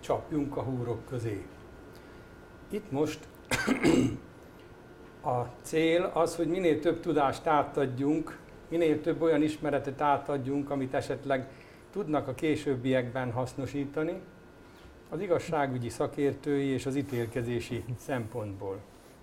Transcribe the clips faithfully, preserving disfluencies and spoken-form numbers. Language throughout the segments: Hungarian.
csapjunk a húrok közé. Itt most a cél az, hogy minél több tudást átadjunk, minél több olyan ismeretet átadjunk, amit esetleg tudnak a későbbiekben hasznosítani, az igazságügyi szakértői és az ítélkezési szempontból.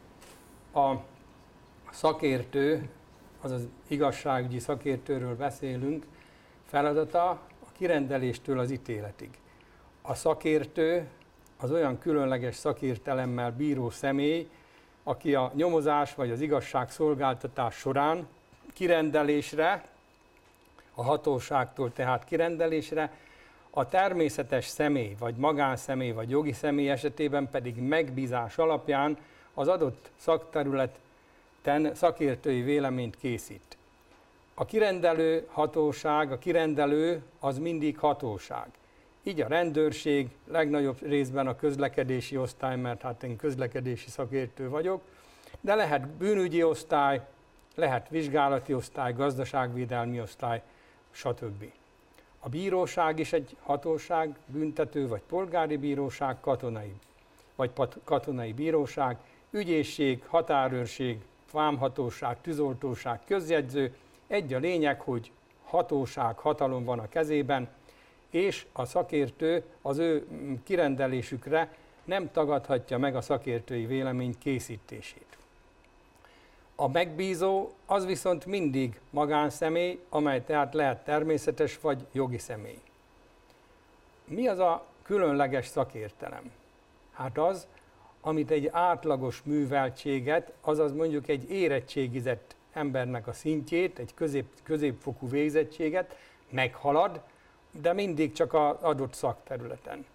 A szakértő, azaz igazságügyi szakértőről beszélünk, feladata a kirendeléstől az ítéletig. A szakértő az olyan különleges szakértelemmel bíró személy, aki a nyomozás vagy az igazságszolgáltatás során kirendelésre, a hatóságtól tehát kirendelésre, a természetes személy, vagy magánszemély, vagy jogi személy esetében pedig megbízás alapján az adott szakterületen szakértői véleményt készít. A kirendelő hatóság, a kirendelő az mindig hatóság. Így a rendőrség, legnagyobb részben a közlekedési osztály, mert hát én közlekedési szakértő vagyok, de lehet bűnügyi osztály, lehet vizsgálati osztály, gazdaságvédelmi osztály, stb. A bíróság is egy hatóság, büntető vagy polgári bíróság, katonai, vagy katonai bíróság, ügyészség, határőrség, vámhatóság, tűzoltóság, közjegyző. Egy a lényeg, hogy hatóság, hatalom van a kezében, és a szakértő az ő kirendelésükre nem tagadhatja meg a szakértői vélemény készítését. A megbízó az viszont mindig magánszemély, amely tehát lehet természetes vagy jogi személy. Mi az a különleges szakértelem? Hát az, amit egy átlagos műveltséget, azaz mondjuk egy érettségizett embernek a szintjét, egy közép, középfokú végzettséget meghalad, de mindig csak az adott szakterületen.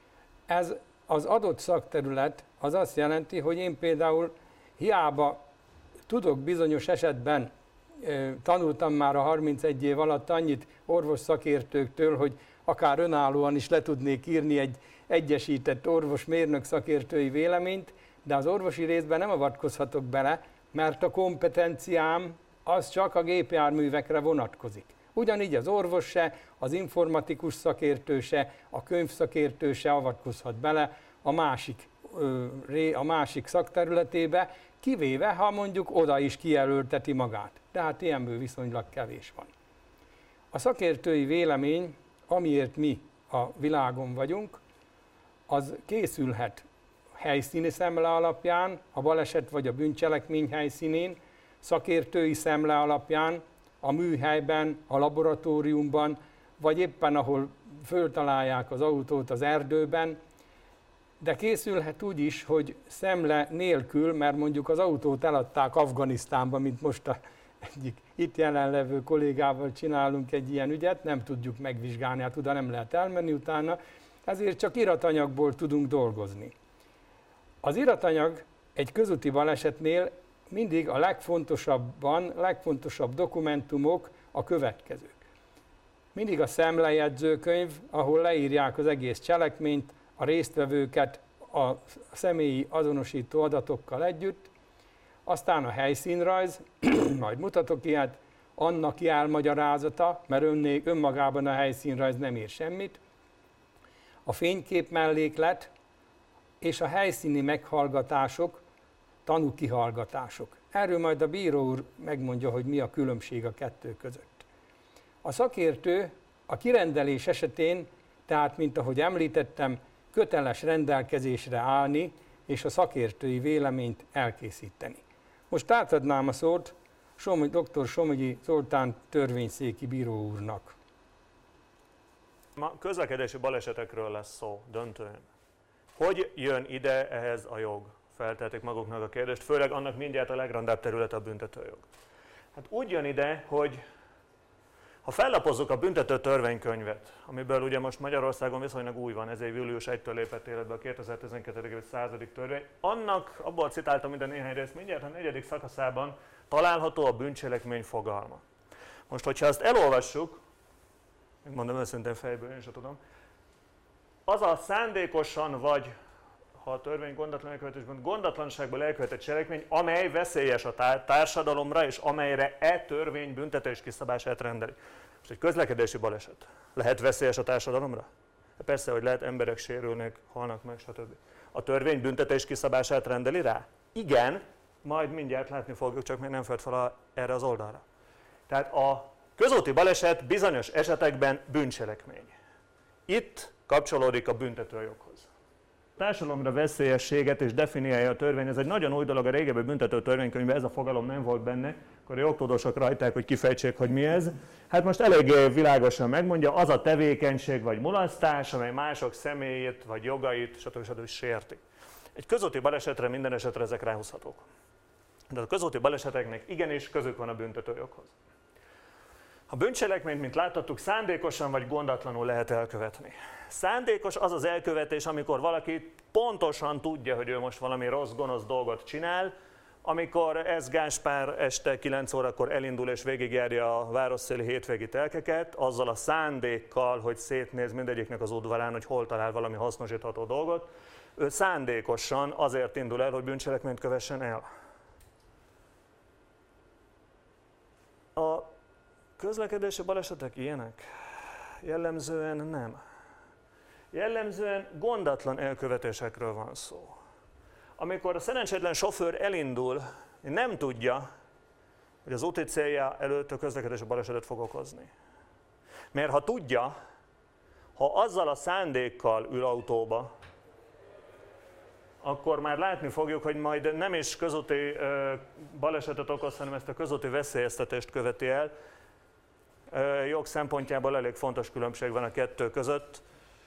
Ez az adott szakterület az azt jelenti, hogy én például hiába tudok bizonyos esetben, tanultam már a harmincegy év alatt annyit orvos szakértőktől, hogy akár önállóan is le tudnék írni egy egyesített orvos-mérnök szakértői véleményt, de az orvosi részben nem avatkozhatok bele, mert a kompetenciám az csak a gépjárművekre vonatkozik. Ugyanígy az orvos se, az informatikus szakértő se, a könyvszakértő se avatkozhat bele a másik, a másik szakterületébe, kivéve, ha mondjuk oda is kijelölteti magát. Tehát ilyenből viszonylag kevés van. A szakértői vélemény, amiért mi a világon vagyunk, az készülhet helyszíni szemle alapján, a baleset vagy a bűncselekmény helyszínén, szakértői szemle alapján, a műhelyben, a laboratóriumban, vagy éppen ahol föltalálják az autót az erdőben, de készülhet úgy is, hogy szemle nélkül, mert mondjuk az autót eladták Afganisztánba, mint most a egyik itt jelenlevő kollégával csinálunk egy ilyen ügyet, nem tudjuk megvizsgálni, hát oda nem lehet elmenni utána, ezért csak iratanyagból tudunk dolgozni. Az iratanyag egy közúti balesetnél mindig a legfontosabban, legfontosabb dokumentumok a következők. Mindig a szemlejegyzőkönyv, ahol leírják az egész cselekményt, a résztvevőket a személyi azonosító adatokkal együtt, aztán a helyszínrajz, majd mutatok ilyet, annak jelmagyarázata, mert önné, önmagában a helyszínrajz nem ír semmit, a fénykép melléklet és a helyszíni meghallgatások, tanúkihallgatások. Erről majd a bíró úr megmondja, hogy mi a különbség a kettő között. A szakértő a kirendelés esetén, tehát mint ahogy említettem, köteles rendelkezésre állni és a szakértői véleményt elkészíteni. Most átadnám a szót Somogy, dr. Somogyi Zoltán törvényszéki bíró úrnak. Ma közlekedési balesetekről lesz szó döntően. Hogy jön ide ehhez a jog? Feltehetik maguknak a kérdést, főleg annak mindjárt a legrendebb terület a büntetőjog. Hát úgy jön ide, hogy ha fellapozzuk a büntető törvénykönyvet, amiből ugye most Magyarországon viszonylag új van, ez év július elsejétől lépett életbe a kétezer-tizenkettő év századik törvény, annak, abból citáltam minden néhány részt, mindjárt a negyedik szakaszában található a bűncselekmény fogalma. Most, hogyha ezt elolvassuk, megmondom őszintén fejből, én sem tudom, az a szándékosan vagy, ha a törvény gondatlan elkövetésben, gondatlanságból elkövetett cselekmény, amely veszélyes a társadalomra, és amelyre e törvény büntetés kiszabását rendeli. Most egy közlekedési baleset lehet veszélyes a társadalomra? Persze, hogy lehet, emberek sérülnek, halnak meg, stb. A törvény büntetés kiszabását rendeli rá? Igen, majd mindjárt látni fogjuk, csak még nem felt fel erre az oldalra. Tehát a közúti baleset bizonyos esetekben bűncselekmény. Itt kapcsolódik a büntetőjoghoz. A társadalomra veszélyességet és definiálja a törvény, ez egy nagyon új dolog, a régebbi büntető törvénykönyvben ez a fogalom nem volt benne, akkor a jogtudósok rajták, hogy kifejtsék, hogy mi ez. Hát most eléggé világosan megmondja, az a tevékenység vagy mulasztás, amely mások személyét vagy jogait, stb. stb. Sérti. Egy közúti balesetre minden esetre ezek ráhúzhatók. De a közúti baleseteknek igenis közük van a büntetőjoghoz. A bűncselekményt, mint láthattuk, szándékosan vagy gondatlanul lehet elkövetni. Szándékos az az elkövetés, amikor valaki pontosan tudja, hogy ő most valami rossz, gonosz dolgot csinál, amikor ez Gáspár este kilenc órakor elindul és végigjárja a városszéli hétvégi telkeket, azzal a szándékkal, hogy szétnéz mindegyiknek az udvarán, hogy hol talál valami hasznosítható dolgot, ő szándékosan azért indul el, hogy bűncselekményt kövessen el. A közlekedési balesetek ilyenek? Jellemzően nem. Jellemzően gondatlan elkövetésekről van szó. Amikor a szerencsétlen sofőr elindul, nem tudja, hogy az úti célja előtt a közlekedési balesetet fog okozni. Mert ha tudja, ha azzal a szándékkal ül autóba, akkor már látni fogjuk, hogy majd nem is közúti balesetet okoz, hanem ezt a közúti veszélyeztetést követi el. Jog szempontjából elég fontos különbség van a kettő között.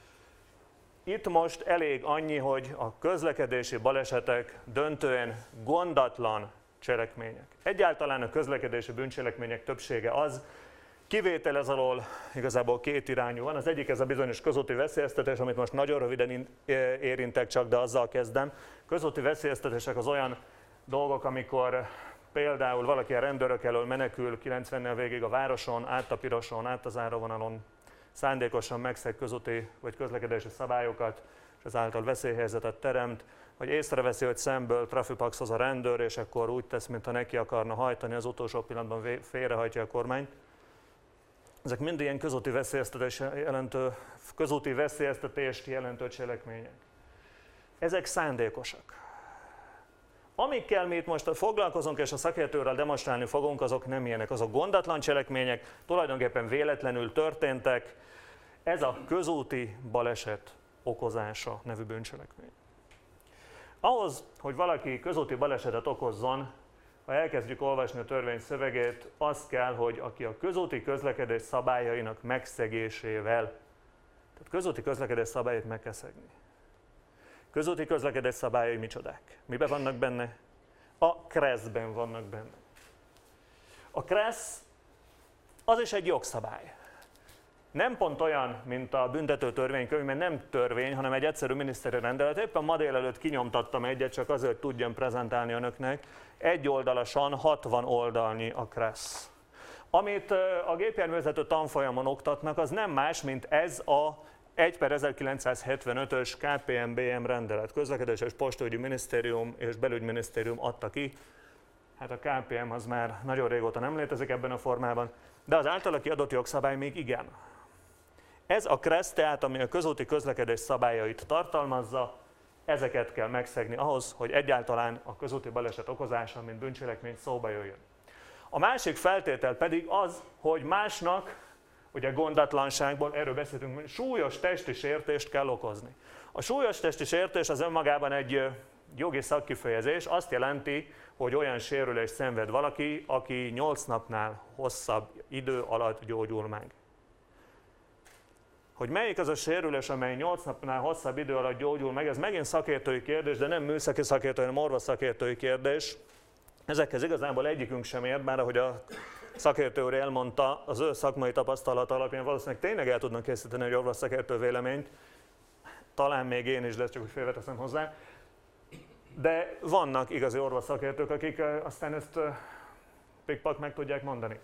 Itt most elég annyi, hogy a közlekedési balesetek döntően gondatlan cselekmények. Egyáltalán a közlekedési bűncselekmények többsége az, kivétel ez alól igazából két irányú van. Az egyik ez a bizonyos közúti veszélyeztetés, amit most nagyon röviden érintek csak, de azzal kezdem. Közúti veszélyeztetések az olyan dolgok, amikor például valaki a rendőrök elől menekül kilencvennel végig a városon, át a piroson, át az áravonalon, szándékosan megszeg közúti vagy közlekedési szabályokat, és ezáltal veszélyhelyzetet teremt, vagy észreveszi, hogy szemből trafipaxoz a rendőr, és akkor úgy tesz, mintha neki akarna hajtani, az utolsó pillanatban félrehajtja a kormányt. Ezek mind ilyen közúti veszélyeztetés jelentő, közúti veszélyeztetést jelentő cselekmények. Ezek szándékosak. Amikkel mi itt most foglalkozunk és a szakértőrrel demonstrálni fogunk, azok nem ilyenek, azok gondatlan cselekmények, tulajdonképpen véletlenül történtek. Ez a közúti baleset okozása nevű bűncselekmény. Ahhoz, hogy valaki közúti balesetet okozzon, ha elkezdjük olvasni a törvény szövegét, az kell, hogy aki a közúti közlekedés szabályainak megszegésével, tehát közúti közlekedés szabályait meg kell szegni. Közúti közlekedés szabályai micsodák? Miben vannak benne? A kresszben vannak benne. A kressz az is egy jogszabály. Nem pont olyan, mint a büntető törvénykönyv, mert nem törvény, hanem egy egyszerű miniszteri rendelet. Éppen ma délelőtt kinyomtattam egyet, csak azért, hogy tudjam prezentálni önöknek. Egy oldalasan hatvan oldalnyi a kressz. Amit a gépjárművezető tanfolyamon oktatnak, az nem más, mint ez a egy per ezerkilencszázhetvenötös ká pé em bé em rendelet. Közlekedés és Postaügyi Minisztérium és Belügyminisztérium adta ki. Hát a ká pé em az már nagyon régóta nem létezik ebben a formában, de az általa kiadott jogszabály még igen. Ez a kressz, tehát ami a közúti közlekedés szabályait tartalmazza, ezeket kell megszegni ahhoz, hogy egyáltalán a közúti baleset okozása, mint bűncselekmény szóba jöjjön. A másik feltétel pedig az, hogy másnak, ugye gondatlanságból, erről beszéltünk, hogy súlyos testi sértést kell okozni. A súlyos testi sértés az önmagában egy jogi szakkifejezés, azt jelenti, hogy olyan sérülést szenved valaki, aki nyolc napnál hosszabb idő alatt gyógyul meg. Hogy melyik az a sérülés, amely nyolc napnál hosszabb idő alatt gyógyul meg, ez megint szakértői kérdés, de nem műszaki szakértői, hanem orvos szakértői kérdés. Ezekhez igazából egyikünk sem ért, bár ahogy a szakértő úr elmondta, az ő szakmai tapasztalat alapján valószínűleg tényleg el tudnak készíteni egy orvos szakértő véleményt, talán még én is, de csak hogy félreteszem hozzá. De vannak igazi orvos szakértők, akik aztán ezt pikpak meg tudják mondani.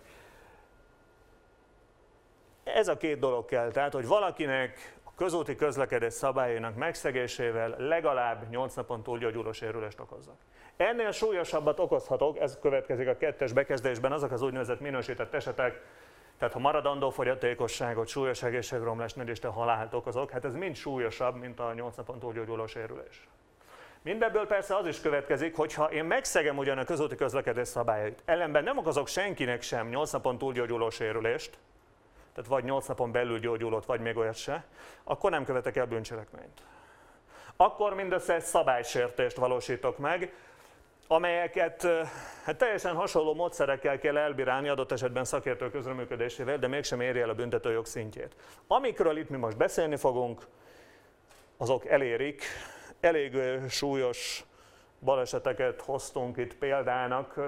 Ez a két dolog kell, tehát, hogy valakinek a közúti közlekedés szabályainak megszegésével legalább nyolc napon túl gyógyuló sérülést okozzak. Ennél súlyosabbat okozhatok, ez következik a kettes bekezdésben, azok az úgynevezett minősített esetek, Tehát ha maradandó fogyatékosságot, súlyos egészségromlást, nedést, halált okozok, hát ez mind súlyosabb, mint a nyolc napon túlgyógyuló sérülés. Mindebből persze az is következik, hogy ha én megszegem ugyan a közúti közlekedés szabályait, ellenben nem okozok senkinek sem nyolc napon túlgyógyuló sérülést, tehát vagy nyolc napon belül gyógyulott, vagy még olyat se, akkor nem követek el bűncselekményt. Akkor mindössze szabálysértést valósítok meg, amelyeket hát teljesen hasonló módszerekkel kell elbírálni, adott esetben szakértő közreműködésével, de mégsem éri el a büntetőjog szintjét. Amikről itt mi most beszélni fogunk, azok elérik. Elég súlyos baleseteket hoztunk itt példának,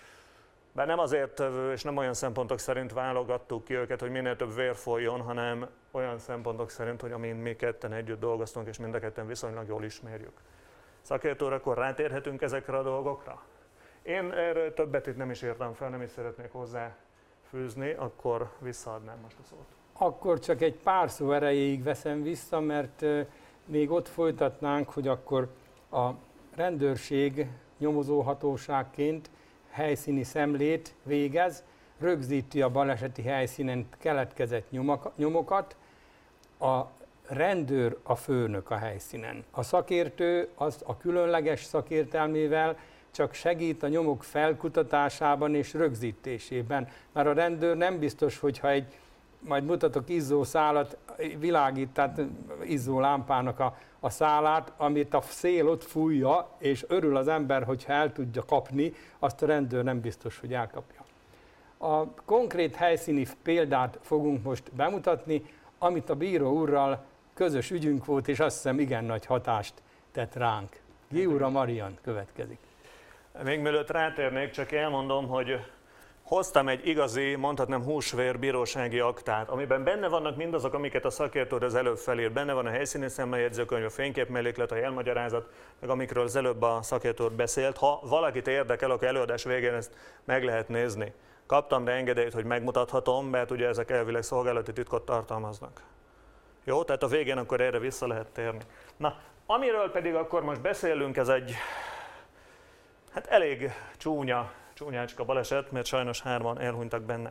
bár nem azért és nem olyan szempontok szerint válogattuk ki őket, hogy minél több vér folyjon, hanem olyan szempontok szerint, hogy amin mi ketten együtt dolgoztunk, és mind a ketten viszonylag jól ismerjük. Szakértőre, akkor rátérhetünk ezekre a dolgokra? Én erről többet itt nem is értem fel, nem is szeretnék hozzá fűzni, akkor visszaadnám most a szót. Akkor csak egy pár szó erejéig veszem vissza, mert még ott folytatnánk, hogy akkor a rendőrség nyomozóhatóságként helyszíni szemlét végez, rögzíti a baleseti helyszínen keletkezett nyomokat, a rendőr a főnök a helyszínen. A szakértő az a különleges szakértelmével csak segít a nyomok felkutatásában és rögzítésében. Mert a rendőr nem biztos, hogyha egy, majd mutatok izzó szálat, világít, tehát izzó lámpának a, a szálát, amit a szél ott fújja, és örül az ember, hogyha el tudja kapni, azt a rendőr nem biztos, hogy elkapja. A konkrét helyszíni példát fogunk most bemutatni, amit a bíró úrral közös ügyünk volt, és azt hiszem igen nagy hatást tett ránk. Giura Marian következik. Még mielőtt rátérnék, csak elmondom, hogy hoztam egy igazi, mondhatnám húsvér bírósági aktát, amiben benne vannak mindazok, amiket a szakértő az előbb felírt. Benne van a helyszíni szemlejegyzőkönyv, a fényképmelléklet, a jelmagyarázat, meg amikről az előbb a szakértő beszélt. Ha valakit érdekel, akkor előadás végén ezt meg lehet nézni. Kaptam rá engedélyt, hogy megmutathatom, mert ugye ezek elvileg szolgálati titkot tartalmaznak. Jó, tehát a végén akkor erre vissza lehet térni. Na, amiről pedig akkor most beszélünk, ez egy hát elég csúnya, csúnyácska baleset, mert sajnos hárman elhunytak benne.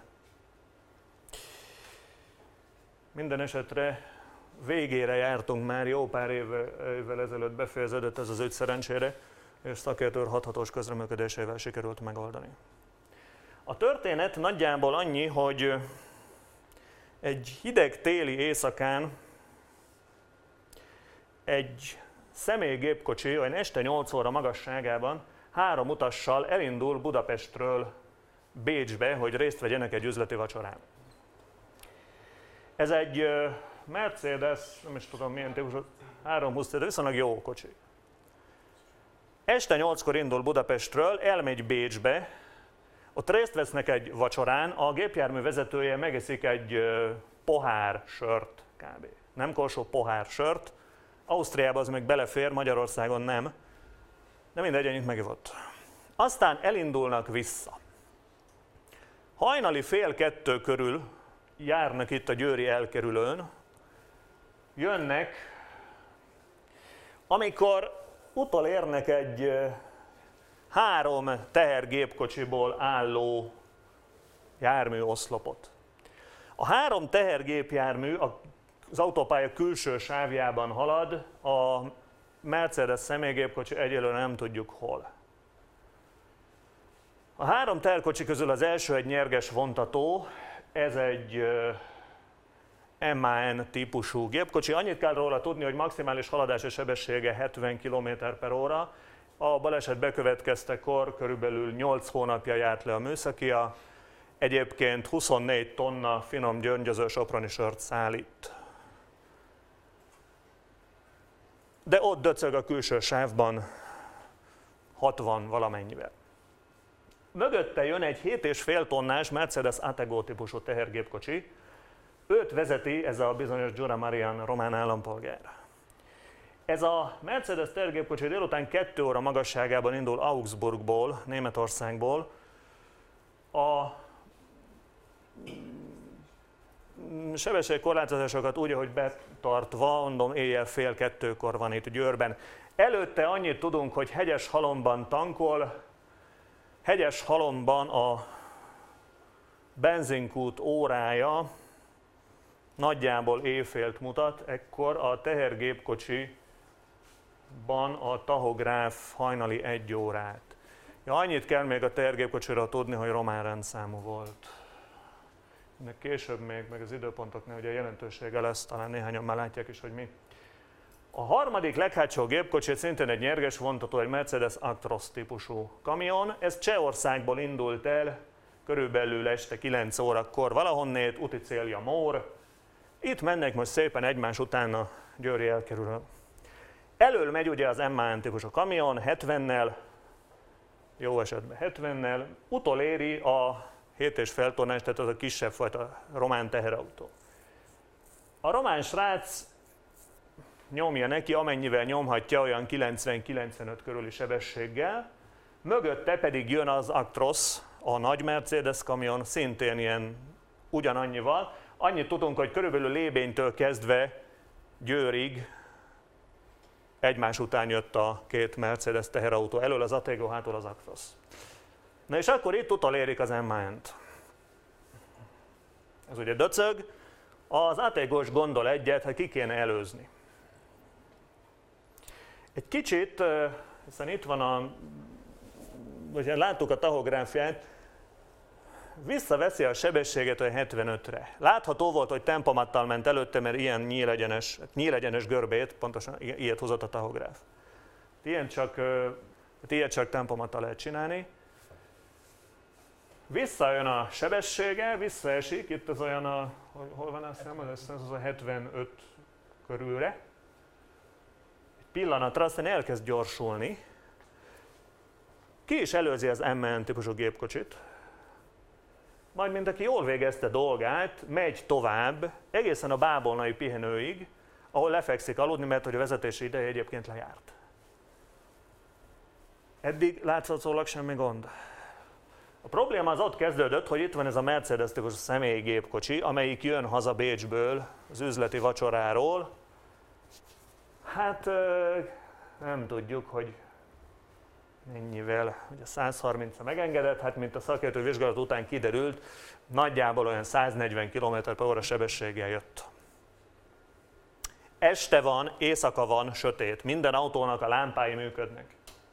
Minden esetre végére jártunk már, jó pár évvel ezelőtt befejeződött ez az ügy szerencsére, és szakértő hathatós közreműködésével sikerült megoldani. A történet nagyjából annyi, hogy egy hideg téli éjszakán egy személygépkocsi olyan este nyolc óra magasságában három utassal elindul Budapestről Bécsbe, hogy részt vegyenek egy üzleti vacsorán. Ez egy Mercedes, nem is tudom milyen típusú, háromszázhúsz, de viszonylag jó kocsi. Este nyolckor indul Budapestről, elmegy Bécsbe, ott részt vesznek egy vacsorán, a gépjármű vezetője megeszik egy pohár sört kb. Nem korsó, pohár sört. Ausztriában az meg belefér, Magyarországon nem. De mindegy, ennyit megivott. Aztán elindulnak vissza. Hajnali fél kettő körül járnak itt a győri elkerülőn, jönnek, amikor utolérnek egy három tehergépkocsiból álló járműoszlopot. A három tehergépjármű az autópálya külső sávjában halad, a Mercedes személygépkocsi egyelőre nem tudjuk hol. A három teherkocsi közül az első egy nyerges vontató, ez egy em á en típusú gépkocsi. Annyit kell róla tudni, hogy maximális haladási sebessége hetven kilométer per óra. A baleset bekövetkeztekor körülbelül nyolc hónapja járt le a műszakia, egyébként huszonnégy tonna finom gyöngyöző soproni sört szállít. De ott döcög a külső sávban hatvan valamennyivel. Mögötte jön egy hét és fél tonnás Mercedes Atego típusú tehergépkocsi, őt vezeti ez a bizonyos Giura Marian román állampolgár. Ez a Mercedes tehergépkocsi délután kettő óra magasságában indul Augsburgból, Németországból. A sebességkorlátozásokat úgy, ahogy betartva, mondom, éjjel fél kettőkor van itt Győrben. Előtte annyit tudunk, hogy Hegyeshalomban tankol, Hegyeshalomban a benzinkút órája nagyjából éjfélt mutat, ekkor a tehergépkocsiban a tahográf hajnali egy órát. Ja, annyit kell még a tehergépkocsira tudni, hogy román rendszámú volt. Ennek később még, meg az időpontoknál ugye jelentősége lesz, talán néhányan már látják is, hogy mi. A harmadik leghátsó gépkocsi szintén egy nyerges vontató, egy Mercedes Actros típusú kamion. Ez Csehországból indult el, körülbelül este kilenc órakor valahonnét, úti célja Mór. Itt mennek most szépen egymás után a Győri elkerülő. Elől megy ugye az em á en típusú kamion hetvennel, jó esetben hetvennel, utoléri a hét és fél tonnás, tehát az a kisebb fajta román teherautó. A román srác nyomja neki, amennyivel nyomhatja, olyan kilencven-kilencvenöt körüli sebességgel, mögötte pedig jön az Actros, a nagy Mercedes kamion, szintén ilyen ugyanannyival. Annyit tudunk, hogy körülbelül Lébénytől kezdve Győrig egymás után jött a két Mercedes teherautó, elől az Atego, hátul az Actros. Na és akkor itt utolérik az em á en-t. Ez ugye döcög, az Ategos gondol egyet, hogy ki kéne előzni. Egy kicsit, hiszen itt van a, vagy láttuk a tahográfiát, visszaveszi a sebességet olyan hetvenötre. Látható volt, hogy tempomattal ment előtte, mert ilyen nyílegyenes, nyílegyenes görbét, pontosan ilyet hozott a tahográf. Ilyen csak, ilyet csak tempomattal lehet csinálni. Visszajön a sebessége, visszaesik, itt az olyan a, hol van a szám, ez az a hetvenöt körülre. Egy pillanatra aztán elkezd gyorsulni. Ki is előzi az em á en típusú gépkocsit. Majd mint aki jól végezte dolgát, megy tovább, egészen a bábolnai pihenőig, ahol lefekszik aludni, mert hogy a vezetési ideje egyébként lejárt. Eddig látszólag semmi gond. A probléma az ott kezdődött, hogy itt van ez a Mercedes típusú személygépkocsi, amelyik jön haza Bécsből az üzleti vacsoráról. Hát nem tudjuk, hogy mennyivel, hogy a száz harmincra megengedett, hát mint a szakértő vizsgálat után kiderült, nagyjából olyan száznegyven kilométer per óra sebességgel jött. Este van, éjszaka van, sötét, minden autónak a lámpái működnek.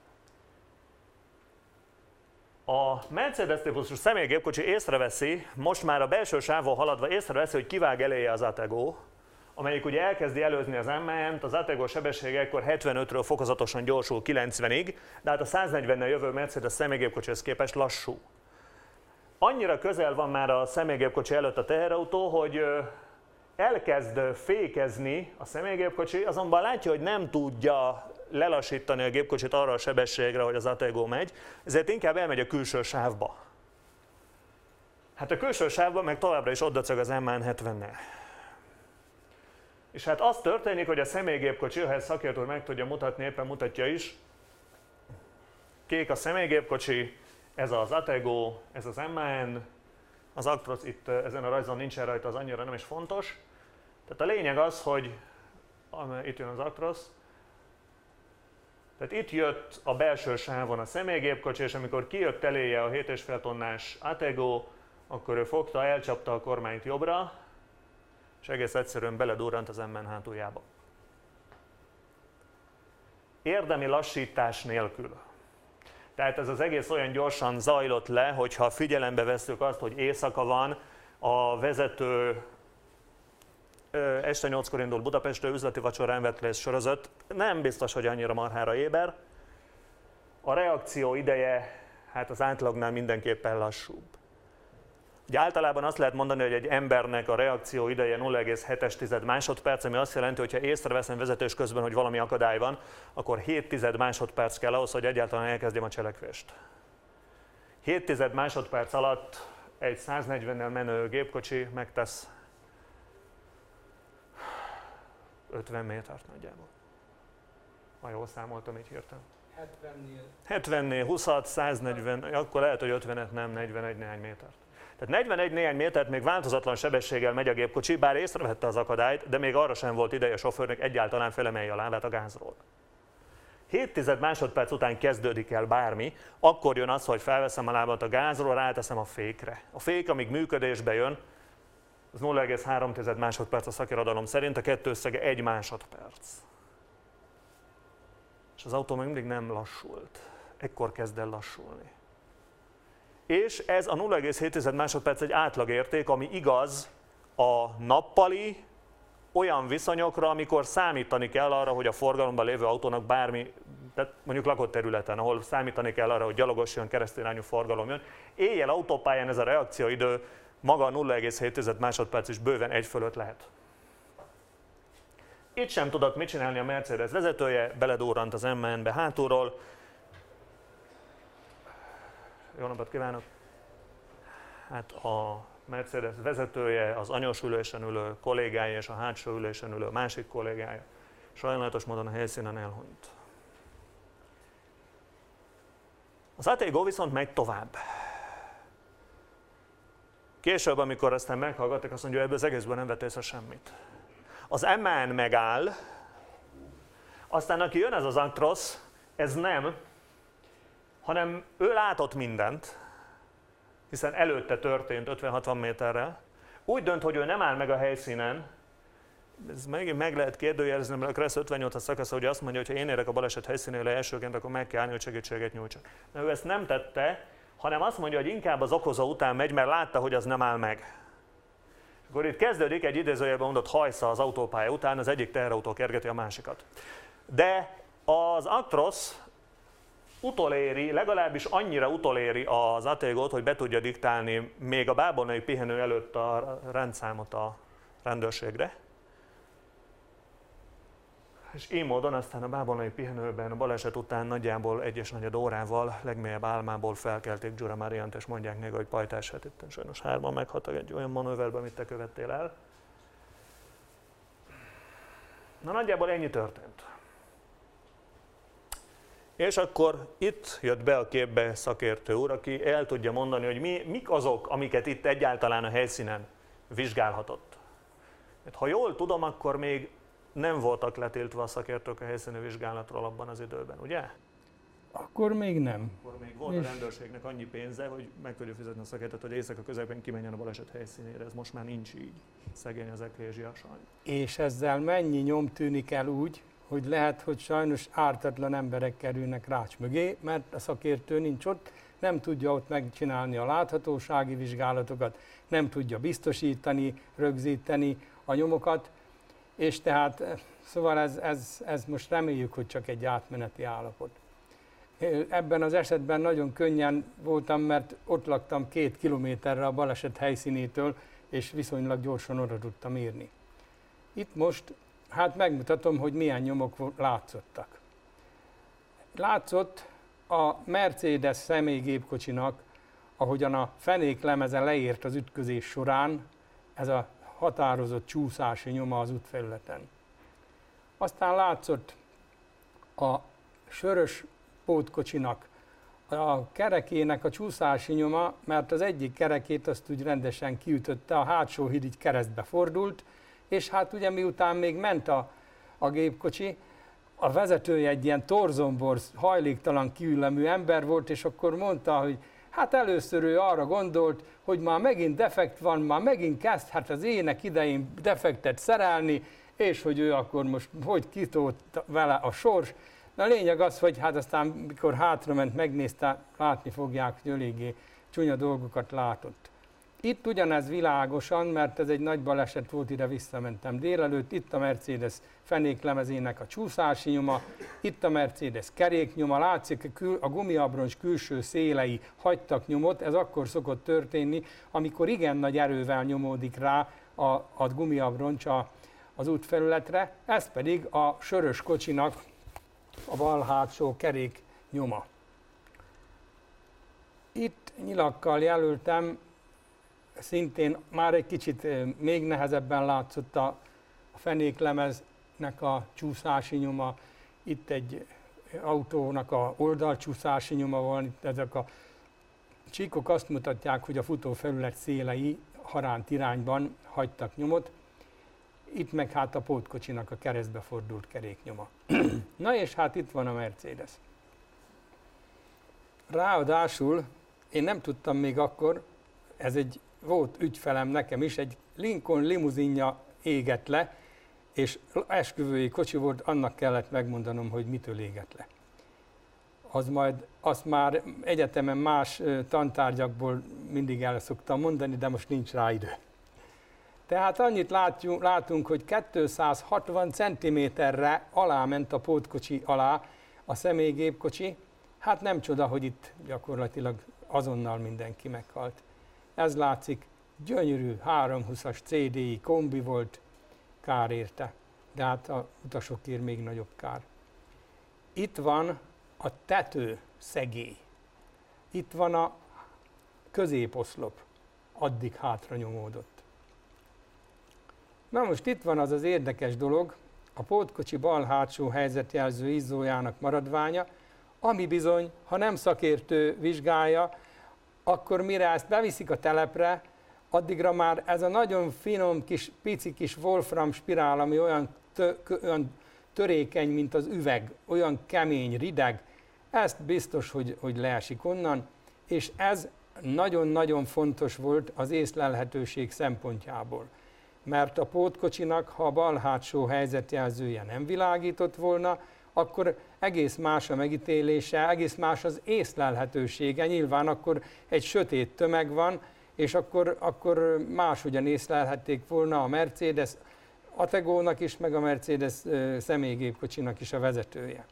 A Mercedes típusú személygépkocsi észreveszi, most már a belső sávon haladva észreveszi, hogy kivág eléje az Atego, amelyik ugye elkezdi előzni az em á en-t, az Atego sebessége ekkor hetvenötről fokozatosan gyorsul kilencvenig, de hát a száznegyvennel jövő Mercedes személygépkocsihoz képest lassú. Annyira közel van már a személygépkocsi előtt a teherautó, hogy elkezd fékezni a személygépkocsi, azonban látja, hogy nem tudja lelassítani a gépkocsit arra a sebességre, hogy az Atego megy, ezért inkább elmegy a külső sávba. Hát a külső sávban meg továbbra is oddacog az em á en hetvennel. És hát az történik, hogy a személygépkocsi, ha ezt szakértő meg tudja mutatni, éppen mutatja is, kék a személygépkocsi, ez az Atego, ez az em á en, az Actros itt ezen a rajzon nincsen rajta, az annyira nem is fontos. Tehát a lényeg az, hogy itt jön az Actros, tehát itt jött a belső sávon a személygépkocsi, és amikor kijött eléje a hét és fél tonnás Atego, akkor ő fogta, elcsapta a kormányt jobbra, és egész egyszerűen beledurrant az em á en hátuljába. Érdemi lassítás nélkül. Tehát ez az egész olyan gyorsan zajlott le, hogyha figyelembe vesszük azt, hogy éjszaka van, a vezető este nyolckor indul Budapestről, üzleti vacsorán vett részt sorozat, nem biztos, hogy annyira marhára éber. A reakció ideje hát az átlagnál mindenképpen lassúbb. Ugye általában azt lehet mondani, hogy egy embernek a reakció ideje nulla egész hét másodperc, ami azt jelenti, hogy ha észreveszem vezetés közben, hogy valami akadály van, akkor hét tized másodperc kell ahhoz, hogy egyáltalán elkezdjem a cselekvést. hét tized másodperc alatt egy száznegyvennel menő gépkocsi megtesz ötven métert nagyjából. Ha jól számoltam így hirtelen. hetvennél. hetvennél, húszat, száznegyven, akkor lehet, hogy ötvenet nem, negyvenegy néhány métert. Tehát negyvenegy néhány métert még változatlan sebességgel megy a gépkocsi, bár észrevette az akadályt, de még arra sem volt ideje a sofőrnek egyáltalán felemelje a lábát a gázról. hét tized másodperc után kezdődik el bármi, akkor jön az, hogy felveszem a lábat a gázról, ráteszem a fékre. A fék, amíg működésbe jön, az nulla egész három tized másodperc a szakirodalom szerint, a kettő összege egy másodperc. És az autó még mindig nem lassult. Ekkor kezd el lassulni. És ez a nulla egész hét tized másodperc egy átlagérték, ami igaz a nappali olyan viszonyokra, amikor számítani kell arra, hogy a forgalomban lévő autónak bármi, tehát mondjuk lakott területen, ahol számítani kell arra, hogy gyalogos jön, keresztirányú forgalom jön. Éjjel autópályán ez a reakcióidő maga a nulla egész hét tized másodperc is bőven egy fölött lehet. Itt sem tudott mit csinálni a Mercedes vezetője, beledurrant az em en-be hátulról. Jó napot kívánok! Hát a Mercedes vezetője, az anyós ülésen ülő kollégája és a hátsó ülésen ülő másik kollégája sajnálatos módon a helyszínen elhunyt. Az Atego viszont megy tovább. Később, amikor aztán meghallgatták, azt mondja, hogy ebből az egészből nem vett észre semmit. Az em en megáll, aztán aki jön ez az Actros, ez nem, hanem ő látott mindent, hiszen előtte történt ötven-hatvan méterrel. Úgy dönt, hogy ő nem áll meg a helyszínen, ez megint meg lehet kérdőjelezni, mert a Kressz ötvennyolcas szakasza, hogy azt mondja, hogy ha én érek a baleset helyszínére elsőként, akkor meg kell állni, hogy segítséget nyújtsak. De ő ezt nem tette, hanem azt mondja, hogy inkább az okozó után megy, mert látta, hogy az nem áll meg. Akkor itt kezdődik egy idézőjelben mondott hajsza az autópálya után, az egyik teherautó kergeti a másikat. De az Actros utoléri, legalábbis annyira utoléri az Ategót, hogy be tudja diktálni még a bábolnai pihenő előtt a rendszámot a rendőrségre. És így módon aztán a bábolnai pihenőben a baleset után nagyjából egy és negyed órával legmélyebb álmából felkelték Gyura Mariant, és mondják neki, hogy pajtás, hát itt sajnos hárman meghaltak egy olyan manőverben, amit te követtél el. Na nagyjából ennyi történt. És akkor itt jött be a képbe szakértő úr, aki el tudja mondani, hogy mi, mik azok, amiket itt egyáltalán a helyszínen vizsgálhatott. Hát, ha jól tudom, akkor még nem voltak letiltva a szakértők a helyszíni vizsgálatról abban az időben, ugye? Akkor még nem. Akkor még volt és a rendőrségnek annyi pénze, hogy meg tudja fizetni a szakértőt, hogy éjszaka közepén kimenjen a baleset helyszínére. Ez most már nincs így. Szegény az eklézsia sajnos. És ezzel mennyi nyom tűnik el úgy, hogy lehet, hogy sajnos ártatlan emberek kerülnek rács mögé, mert a szakértő nincs ott, nem tudja ott megcsinálni a láthatósági vizsgálatokat, nem tudja biztosítani, rögzíteni a nyomokat, és tehát szóval ez, ez, ez most reméljük, hogy csak egy átmeneti állapot. Ebben az esetben nagyon könnyen voltam, mert ott laktam két kilométerre a baleset helyszínétől, és viszonylag gyorsan oda tudtam írni. Itt most hát megmutatom, hogy milyen nyomok látszottak. Látszott a Mercedes személygépkocsinak, ahogyan a fenéklemeze leért az ütközés során, ez a határozott csúszási nyoma az útfelületen. Aztán látszott a sörös pótkocsinak a kerekének a csúszási nyoma, mert az egyik kerekét azt úgy rendesen kiütötte, a hátsó híd így keresztbe fordult, és hát ugye miután még ment a, a gépkocsi, a vezetője egy ilyen torzombor, hajléktalan kiüllemű ember volt, és akkor mondta, hogy hát először ő arra gondolt, hogy már megint defekt van, már megint kezd, hát az ének idején defektet szerelni, és hogy ő akkor most hogy kitólt vele a sors. Na a lényeg az, hogy hát aztán, mikor hátrament, megnézte, látni fogják, hogy eléggé csúnya dolgokat látott. Itt ugyanez világosan, mert ez egy nagy baleset volt, ide visszamentem délelőtt, itt a Mercedes fenéklemezének a csúszási nyoma, itt a Mercedes keréknyoma, látszik, a gumiabroncs külső szélei hagytak nyomot, ez akkor szokott történni, amikor igen nagy erővel nyomódik rá a, a gumiabroncs a, az útfelületre, ez pedig a sörös kocsinak a bal hátsó kerék nyoma. Itt nyilakkal jelöltem, szintén már egy kicsit még nehezebben látszott a fenéklemeznek a csúszási nyoma, itt egy autónak a oldalcsúszási nyoma van, itt ezek a csíkok azt mutatják, hogy a futófelület szélei haránt irányban hagytak nyomot, itt meg hát a pótkocsinak a keresztbe fordult keréknyoma. Na és hát itt van a Mercedes. Ráadásul én nem tudtam még akkor, ez egy volt ügyfelem nekem is, egy Lincoln limuzinja égett le, és esküvői kocsi volt, annak kellett megmondanom, hogy mitől égett le. Az majd, azt már egyetemen más tantárgyakból mindig el szoktam mondani, de most nincs rá idő. Tehát annyit látjunk, látunk, hogy kétszázhatvan centiméterre alá ment a pótkocsi alá a személygépkocsi. Hát nem csoda, hogy itt gyakorlatilag azonnal mindenki meghalt. Ez látszik, gyönyörű háromszázhúszas cé dé i kombi volt, kár érte, de hát a utasokért még nagyobb kár. Itt van a tető szegély, itt van a középoszlop, addig hátra nyomódott. Na most itt van az az érdekes dolog, a pótkocsi bal hátsó helyzetjelző izzójának maradványa, ami bizony, ha nem szakértő vizsgálja, akkor mire ezt beviszik a telepre, addigra már ez a nagyon finom, kis, pici kis wolfram spirál, ami olyan, tö, olyan törékeny, mint az üveg, olyan kemény, rideg, ezt biztos, hogy, hogy leesik onnan, és ez nagyon-nagyon fontos volt az észlelhetőség szempontjából. Mert a pótkocsinak, ha a bal hátsó helyzetjelzője nem világított volna, akkor egész más a megítélése, egész más az észlelhetősége. Nyilván akkor egy sötét tömeg van, és akkor, akkor máshogyan észlelhették volna a Mercedes Ategónak is, meg a Mercedes személygépkocsinak is a vezetője.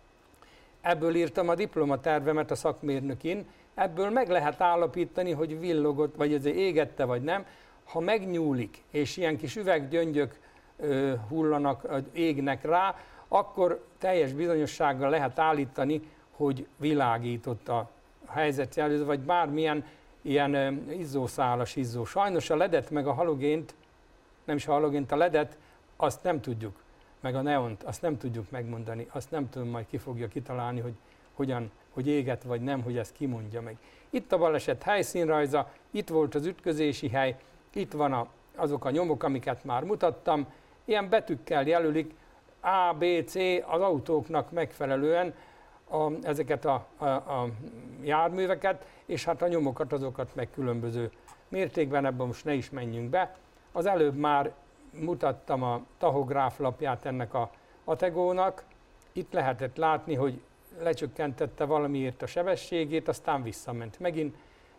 Ebből írtam a diplomatervemet a szakmérnökin, ebből meg lehet állapítani, hogy villogott, vagy ez égette, vagy nem. Ha megnyúlik, és ilyen kis üveggyöngyök ö, hullanak, égnek rá, akkor teljes bizonyossággal lehet állítani, hogy világított a helyzetjelző, vagy bármilyen ilyen ö, izzószálas izzó. Sajnos a ledet meg a halogént, nem is a halogént, a ledet, azt nem tudjuk, meg a neont, azt nem tudjuk megmondani, azt nem tudom, majd ki fogja kitalálni, hogy hogyan, hogy éget vagy nem, hogy ezt kimondja meg. Itt a baleset helyszínrajza, itt volt az ütközési hely, itt van a, azok a nyomok, amiket már mutattam, ilyen betűkkel jelölik A, B, C az autóknak megfelelően a, ezeket a, a, a járműveket, és hát a nyomokat, azokat meg különböző mértékben, ebben most ne is menjünk be. Az előbb már mutattam a tahográf lapját ennek a Ategónak, itt lehetett látni, hogy lecsökkentette valamiért a sebességét, aztán visszament megint.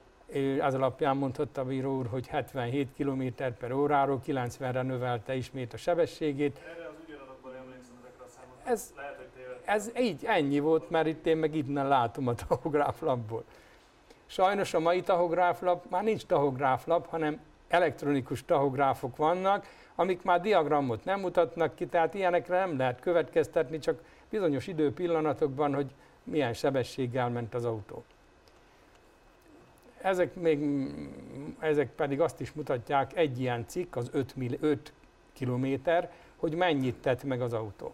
Ez alapján mondhatta a bíró úr, hogy hetvenhét kilométer per óráról kilencvenre növelte ismét a sebességét. Erre az ügyadatokban emlékszem ezekre a számokra. Ez, lehet, hogy tévedtem. ez így ennyi volt, mert itt én meg innen látom a tahográflapból. Sajnos a mai tahográflap már nincs tahográflap, hanem elektronikus tahográfok vannak, amik már diagramot nem mutatnak ki, tehát ilyenekre nem lehet következtetni, csak bizonyos időpillanatokban, hogy milyen sebességgel ment az autó. Ezek, még, ezek pedig azt is mutatják, egy ilyen cikk, az öt kilométer, hogy mennyit tett meg az autó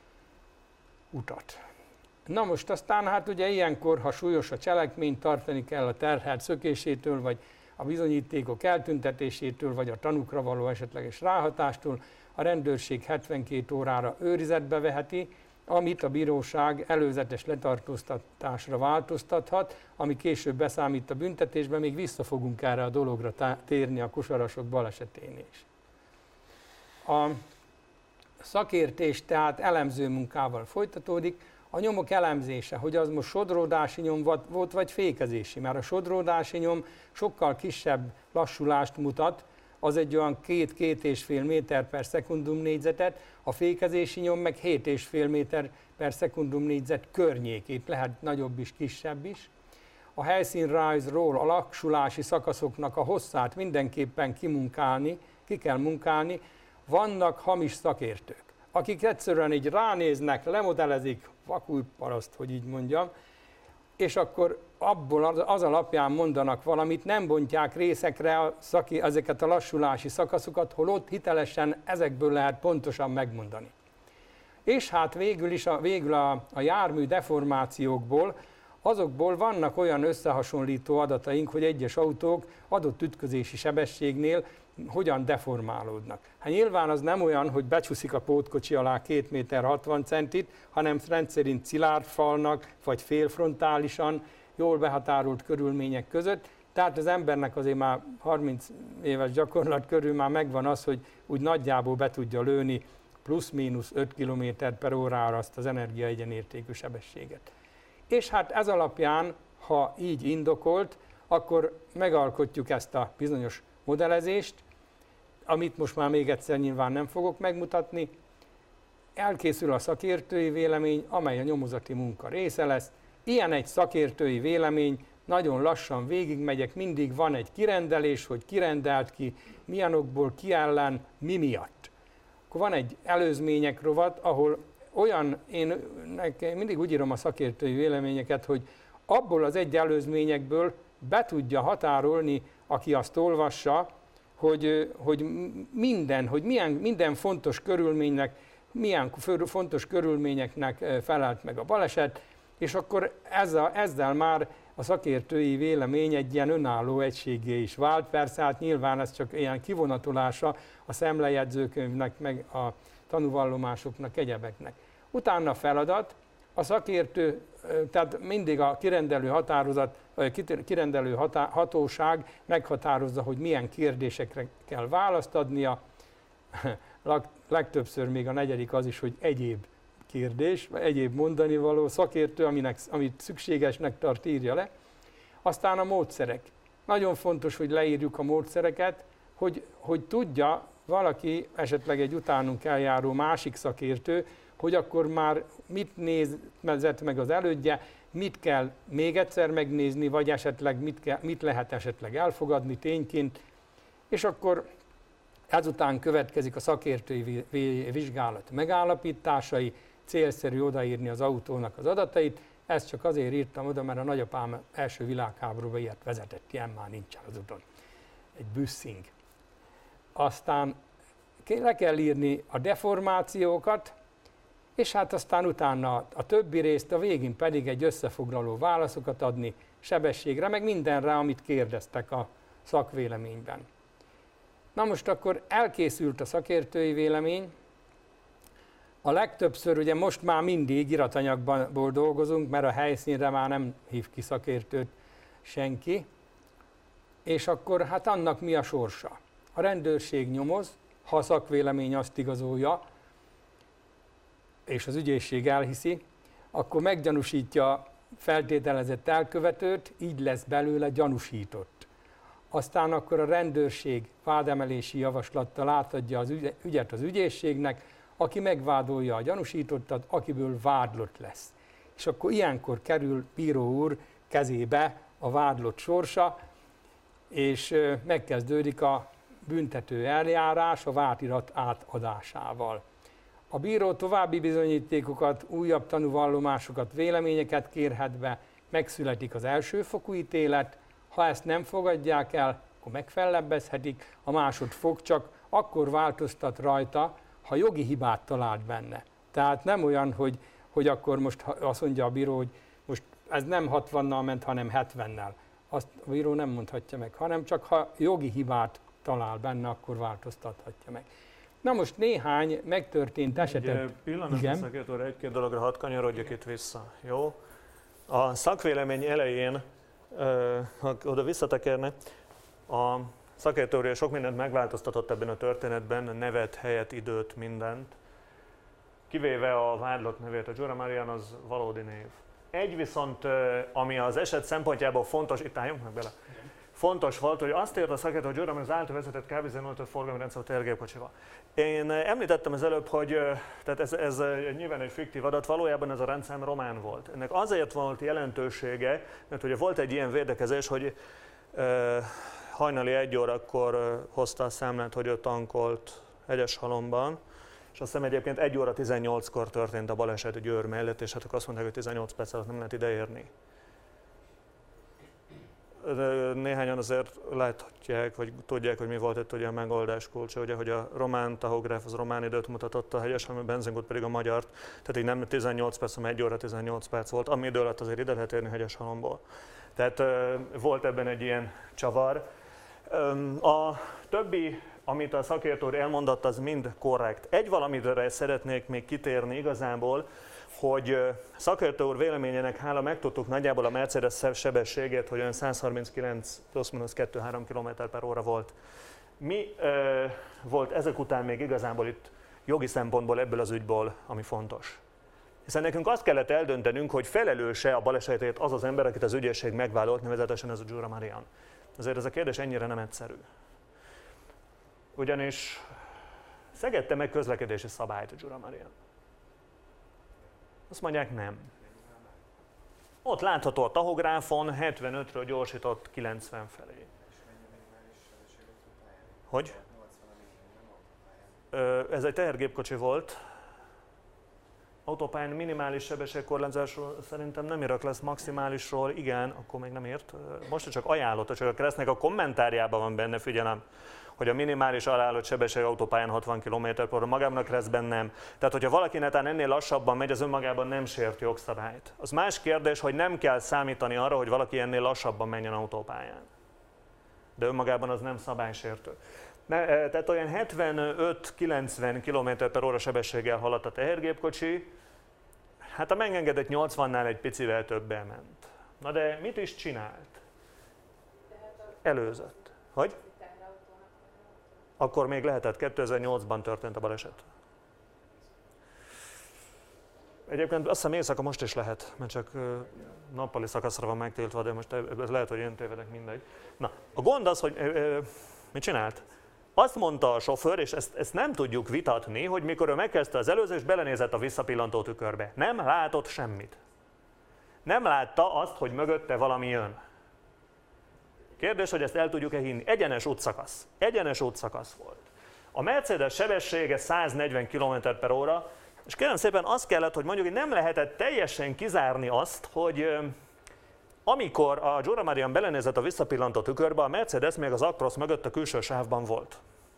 utat. Na most aztán hát ugye ilyenkor, ha súlyos a cselekmény, tartani kell a terhelt szökésétől, vagy a bizonyítékok eltüntetésétől, vagy a tanúkra való esetleges ráhatástól, a rendőrség hetvenkét órára őrizetbe veheti, amit a bíróság előzetes letartóztatásra változtathat, ami később beszámít a büntetésbe, még vissza fogunk erre a dologra térni a kosarasok balesetén is. A szakértés tehát elemző munkával folytatódik, a nyomok elemzése, hogy az most sodródási nyom volt, vagy fékezési, mert a sodródási nyom sokkal kisebb lassulást mutat, az egy olyan két-két és fél méter per szekundum négyzetet, a fékezési nyom meg hét és fél méter per szekundum négyzet környékét, lehet nagyobb is, kisebb is. A helyszínrajzról a lassulási szakaszoknak a hosszát mindenképpen kimunkálni, ki kell munkálni. Vannak hamis szakértők, akik egyszerűen így ránéznek, lemodelezik, vakulparaszt, hogy így mondjam, és akkor abból az, az alapján mondanak valamit, nem bontják részekre a szaki, ezeket a lassulási szakaszokat, holott hitelesen ezekből lehet pontosan megmondani. És hát végül is a, végül a, a jármű deformációkból, azokból vannak olyan összehasonlító adataink, hogy egyes autók adott ütközési sebességnél hogyan deformálódnak. Hát nyilván az nem olyan, hogy becsúszik a pótkocsi alá két méter hatvan centit, hanem rendszerint szilárd falnak, vagy félfrontálisan, jól behatárolt körülmények között. Tehát az embernek azért már harminc éves gyakorlat körül már megvan az, hogy úgy nagyjából be tudja lőni plusz-mínusz öt kilométer per órára azt az energiaegyenértékű sebességet. És hát ez alapján, ha így indokolt, akkor megalkotjuk ezt a bizonyos modellezést, amit most már még egyszer nyilván nem fogok megmutatni. Elkészül a szakértői vélemény, amely a nyomozati munka része lesz. Ilyen egy szakértői vélemény, nagyon lassan végigmegyek, mindig van egy kirendelés, hogy kirendelt ki, milyen okból, ki ellen, mi miatt. Akkor van egy előzmények rovat, ahol olyan, én mindig úgy írom a szakértői véleményeket, hogy abból az egy előzményekből be tudja határolni, aki azt olvassa, hogy, hogy minden, hogy milyen, minden fontos körülménynek, milyen fontos körülményeknek felelt meg a baleset, és akkor ezzel, ezzel már a szakértői vélemény egy ilyen önálló egységé is vált. Persze, hát nyilván ez csak ilyen kivonatolása a szemlejegyzőkönyvnek, meg a tanúvallomásoknak, egyebeknek. Utána a feladat, a szakértő, tehát mindig a kirendelő határozat, kirendelő hatóság meghatározza, hogy milyen kérdésekre kell választ adnia. Legtöbbször még a negyedik az is, hogy egyéb kérdés, vagy egyéb mondani való, szakértő, aminek, amit szükségesnek tart, írja le. Aztán a módszerek. Nagyon fontos, hogy leírjuk a módszereket, hogy, hogy tudja valaki, esetleg egy utánunk eljáró másik szakértő, hogy akkor már mit nézett meg az elődje, mit kell még egyszer megnézni, vagy esetleg mit, kell, mit lehet esetleg elfogadni tényként, és akkor ezután következik a szakértői vizsgálat megállapításai, célszerű odaírni az autónak az adatait. Ezt csak azért írtam oda, mert a nagyapám első világháborúban ilyet vezetett, ilyen már nincsen az úton. Egy büsszing. Aztán le kell írni a deformációkat, és hát aztán utána a többi részt, a végén pedig egy összefoglaló válaszokat adni sebességre, meg mindenre, amit kérdeztek a szakvéleményben. Na most akkor elkészült a szakértői vélemény. A legtöbbször ugye most már mindig iratanyagból dolgozunk, mert a helyszínre már nem hív ki szakértőt senki. És akkor hát annak mi a sorsa? A rendőrség nyomoz, ha a szakvélemény azt igazolja, és az ügyészség elhiszi, akkor meggyanúsítja feltételezett elkövetőt, így lesz belőle gyanúsított. Aztán akkor a rendőrség vádemelési javaslattal átadja az ügyet az ügyészségnek, aki megvádolja a gyanúsítottat, akiből vádlott lesz. És akkor ilyenkor kerül bíró úr kezébe a vádlott sorsa, és megkezdődik a büntető eljárás a vádirat átadásával. A bíró további bizonyítékokat, újabb tanúvallomásokat, véleményeket kérhet be, megszületik az elsőfokú ítélet, ha ezt nem fogadják el, akkor megfellebbezhetik, a másodfok csak akkor változtat rajta, ha jogi hibát talált benne. Tehát nem olyan, hogy, hogy akkor most azt mondja a bíró, hogy most ez nem hatvannal ment, hanem hetvennel. Azt a bíró nem mondhatja meg, hanem csak ha jogi hibát talál benne, akkor változtathatja meg. Na most néhány megtörtént esetet. Egy pillanat, szakértőre, egy-két dologra hadd kanyarodjak itt vissza, jó? A szakvélemény elején, ha oda visszatekerne, a szakértőre sok mindent megváltoztatott ebben a történetben, nevet, helyet, időt, mindent. Kivéve a vádlott nevét, a Giora Marian az valódi név. Egy viszont, ami az eset szempontjából fontos, itt álljunk meg bele, fontos volt, hogy azt írta a szakértő, hogy Giora Marian az által vezetett kábítószeroltó forgalomrendszer tergépkocsival. Én említettem az előbb, hogy tehát ez, ez nyilván egy fiktív adat, valójában ez a rendszám román volt. Ennek azért volt jelentősége, mert ugye volt egy ilyen védekezés, hogy eh, hajnali egy órakor hozta a számlát, hogy ő tankolt Hegyeshalomban, és azt hiszem egyébként egy óra tizennyolckor történt a baleset Győr mellett, és hát akkor azt mondták, hogy tizennyolc perc alatt nem lehet ideérni. Néhányan azért láthatják, vagy tudják, hogy mi volt itt ugye a megoldás kulcsa, ugye, hogy a román tahográf az román időt mutatott, a Hegyeshalmi benzinkút pedig a magyart, tehát így nem tizennyolc perc, hanem egy óra tizennyolc perc volt, ami idő alatt azért ide lehet érni Hegyeshalomból. Tehát volt ebben egy ilyen csavar. A többi, amit a szakértő elmondott, az mind korrekt. Egy valamire szeretnék még kitérni igazából, hogy szakértő úr véleményének hála megtudtuk nagyjából a Mercedes sebességét, hogy olyan száz harminckilenc plusz-minusz kettő-három kilométer per óra volt. Mi ö, volt ezek után még igazából itt jogi szempontból ebből az ügyből, ami fontos? Hiszen nekünk azt kellett eldöntenünk, hogy felelőse a balesetét az az ember, akit az ügyészség megvádolt, nevezetesen ez a Gyura Marian. Azért ez a kérdés ennyire nem egyszerű. Ugyanis szegette meg közlekedési szabályt a Gyura Marian. Azt mondják, nem. Ott látható a tahográfon, hetvenötről gyorsított kilencven felé. Hogy? Ez egy tehergépkocsi volt. Autópályán minimális sebességkorlátozásról szerintem nem írok lesz, maximálisról igen, akkor még nem írt. Most csak ajánlott, csak a Keresztnek a kommentárjában van benne, figyelem, hogy a minimális ajánlott sebesség autópályán hatvan kilométer per óra, magában a Keresztben nem. Tehát, hogyha valaki netán ennél lassabban megy, az önmagában nem sért jogszabályt. Az más kérdés, hogy nem kell számítani arra, hogy valaki ennél lassabban menjen autópályán. De önmagában az nem szabálysértő. Ne, tehát olyan hetvenöt-kilencven kilométer per óra sebességgel haladt a tehergépkocsi, hát a megengedett nyolcvannál egy picivel többel ment. Na de mit is csinált? Előzött. Hogy? Akkor még lehetett, kétezer-nyolcban történt a baleset. Egyébként azt hiszem éjszaka most is lehet, mert csak nappali szakaszra van megtiltva, de most ez lehet, hogy én tévedek, mindegy. Na, a gond az, hogy mit csinált? Azt mondta a sofőr, és ezt, ezt nem tudjuk vitatni, hogy mikor ő megkezdte az előzést, belenézett a visszapillantó tükörbe. Nem látott semmit. Nem látta azt, hogy mögötte valami jön. Kérdés, hogy ezt el tudjuk-e hinni. Egyenes útszakasz. Egyenes útszakasz volt. A Mercedes sebessége száznegyven kilométer per óra, és kérem szépen azt kellett, hogy mondjuk, hogy nem lehetett teljesen kizárni azt, hogy amikor a Gyura Marian belenézett a visszapillantó tükörbe, a Mercedes még az Actros mögött a külső sávban volt.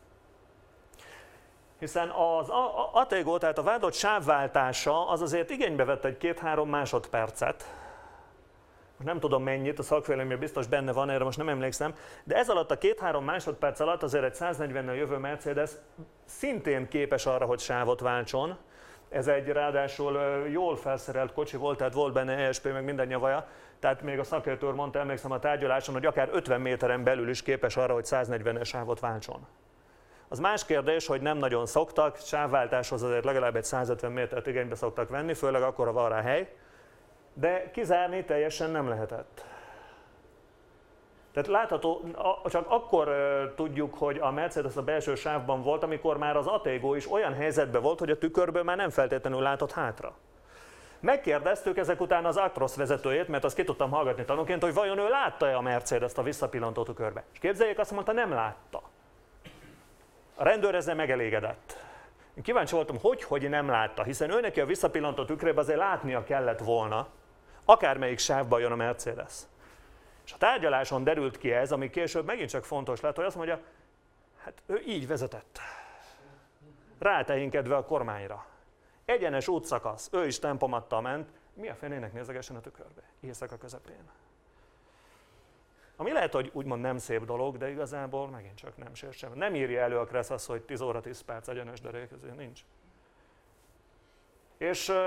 Hiszen az Atego, tehát a vádolt sávváltása az azért igénybe vett egy két-három másodpercet. Nem tudom mennyit, a szakvélemény biztos benne van, erre most nem emlékszem, de ez alatt a két-három másodperc alatt azért egy száznegyvennel jövő Mercedes szintén képes arra, hogy sávot váltson. Ez egy ráadásul jól felszerelt kocsi volt, tehát volt benne E S P, meg minden nyavaja, tehát még a szakértő mondta, emlékszem a tárgyaláson, hogy akár ötven méteren belül is képes arra, hogy száznegyvenes sávot váltson. Az más kérdés, hogy nem nagyon szoktak, sávváltáshoz azért legalább egy százötven métert igénybe szoktak venni, főleg akkor, ha van rá hely, de kizárni teljesen nem lehetett. Tehát látható, csak akkor tudjuk, hogy a Mercedes a belső sávban volt, amikor már az Atego is olyan helyzetben volt, hogy a tükörből már nem feltétlenül látott hátra. Megkérdeztük ezek után az Actros vezetőjét, mert azt ki tudtam hallgatni tanúként, hogy vajon ő látta-e a Mercedes-t a visszapillantó tükörbe. És képzeljék, azt mondta, nem látta. A rendőr ezzel megelégedett. Én kíváncsi voltam, hogy, hogy nem látta, hiszen ő neki a visszapillantó tükörbe azért látnia kellett volna, akármelyik sávban jön a Mercedes. És a tárgyaláson derült ki ez, ami később megint csak fontos lett, hogy azt mondja, hát ő így vezetett. Ráteinkedve a kormányra. Egyenes útszakasz, ő is tempomattal ment, mi a fenének nézegesen a tükörbe, éjszaka közepén. Ami lehet, hogy úgymond nem szép dolog, de igazából megint csak nem sért sem. Nem írja elő a Kressz azt, hogy tíz óra tíz perc egyenes derék, ezért nincs. És uh,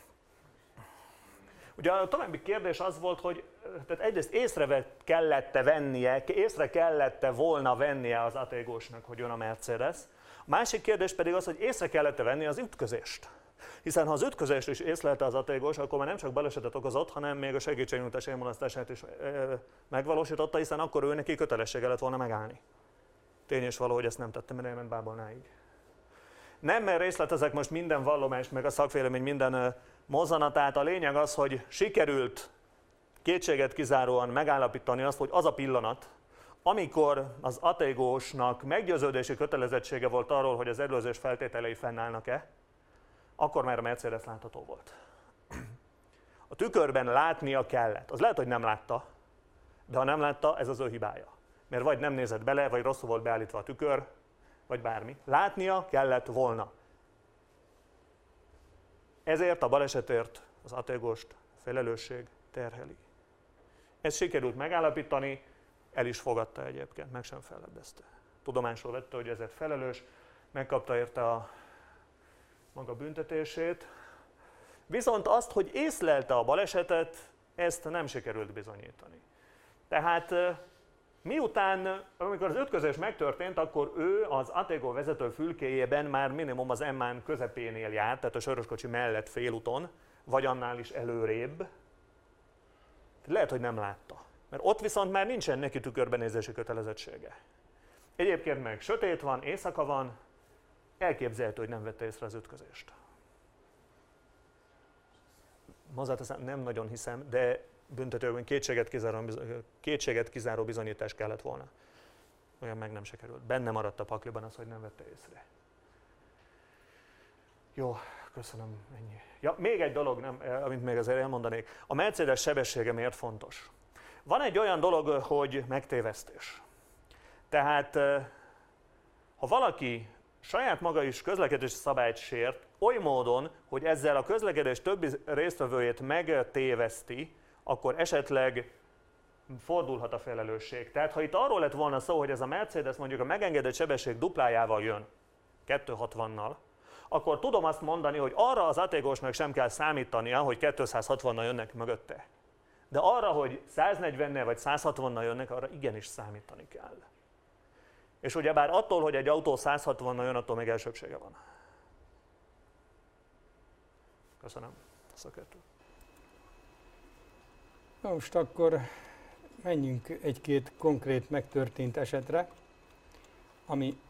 ugye a további kérdés az volt, hogy tehát egyrészt észre kellett-e vennie, észre kellett-e volna vennie az Ategósnak, hogy jön a Mercedes. A másik kérdés pedig az, hogy észre kellett-e venni az ütközést. Hiszen ha az ütközést is észlelte az Ategós, akkor már nem csak balesetet okozott, hanem még a segítségnyújtás elmulasztását is megvalósította, hiszen akkor ő neki kötelessége lett volna megállni. Tény és való, hogy ezt nem tette, mert elment Bábolnáig. Nem részletezek most minden vallomást, meg a szakvélemény minden mozzanatát. A lényeg az, hogy sikerült kétséget kizáróan megállapítani azt, hogy az a pillanat, amikor az Ategósnak meggyőződési kötelezettsége volt arról, hogy az előzés feltételei fennállnak-e, akkor már a Mercedes látható volt. A tükörben látnia kellett. Az lehet, hogy nem látta, de ha nem látta, ez az ő hibája. Mert vagy nem nézett bele, vagy rosszul volt beállítva a tükör, vagy bármi. Látnia kellett volna. Ezért a balesetért az Ategóst felelősség terheli. Ezt sikerült megállapítani, el is fogadta egyébként, meg sem fellebbezte. Tudomásul vette, hogy ezért felelős, megkapta érte a maga büntetését. Viszont azt, hogy észlelte a balesetet, ezt nem sikerült bizonyítani. Tehát miután, amikor az ütközés megtörtént, akkor ő az Atego vezető fülkéjében már minimum az Emmán közepénél járt, tehát a soroskocsi mellett félúton, vagy annál is előrébb. Lehet, hogy nem látta. Mert ott viszont már nincsen neki tükörbenézési kötelezettsége. Egyébként meg sötét van, éjszaka van, elképzelhető, hogy nem vette észre az ütközést. Hozzáteszem, nem nagyon hiszem, de büntetőben kétséget kizáró, kétséget kizáró bizonyítás kellett volna. Olyan meg nem sikerült. Benne maradt a pakliban az, hogy nem vette észre. Jó, köszönöm, ennyi. Ja, még egy dolog, nem, amit még azért elmondanék. A Mercedes sebessége miért fontos? Van egy olyan dolog, hogy megtévesztés. Tehát, ha valaki saját maga is közlekedési szabályt sért, oly módon, hogy ezzel a közlekedés többi résztvevőjét megtéveszti, akkor esetleg fordulhat a felelősség. Tehát, ha itt arról lett volna szó, hogy ez a Mercedes mondjuk a megengedett sebesség duplájával jön, kétszázhatvannal, akkor tudom azt mondani, hogy arra az Ategósnak sem kell számítania, hogy kétszázhatvannal jönnek mögötte. De arra, hogy száznegyvennel vagy százhatvannal jönnek, arra igenis számítani kell. És ugyebár attól, hogy egy autó százhatvannal jön, attól még elsőbbsége van. Köszönöm, szakértő. Na most akkor menjünk egy-két konkrét megtörtént esetre, ami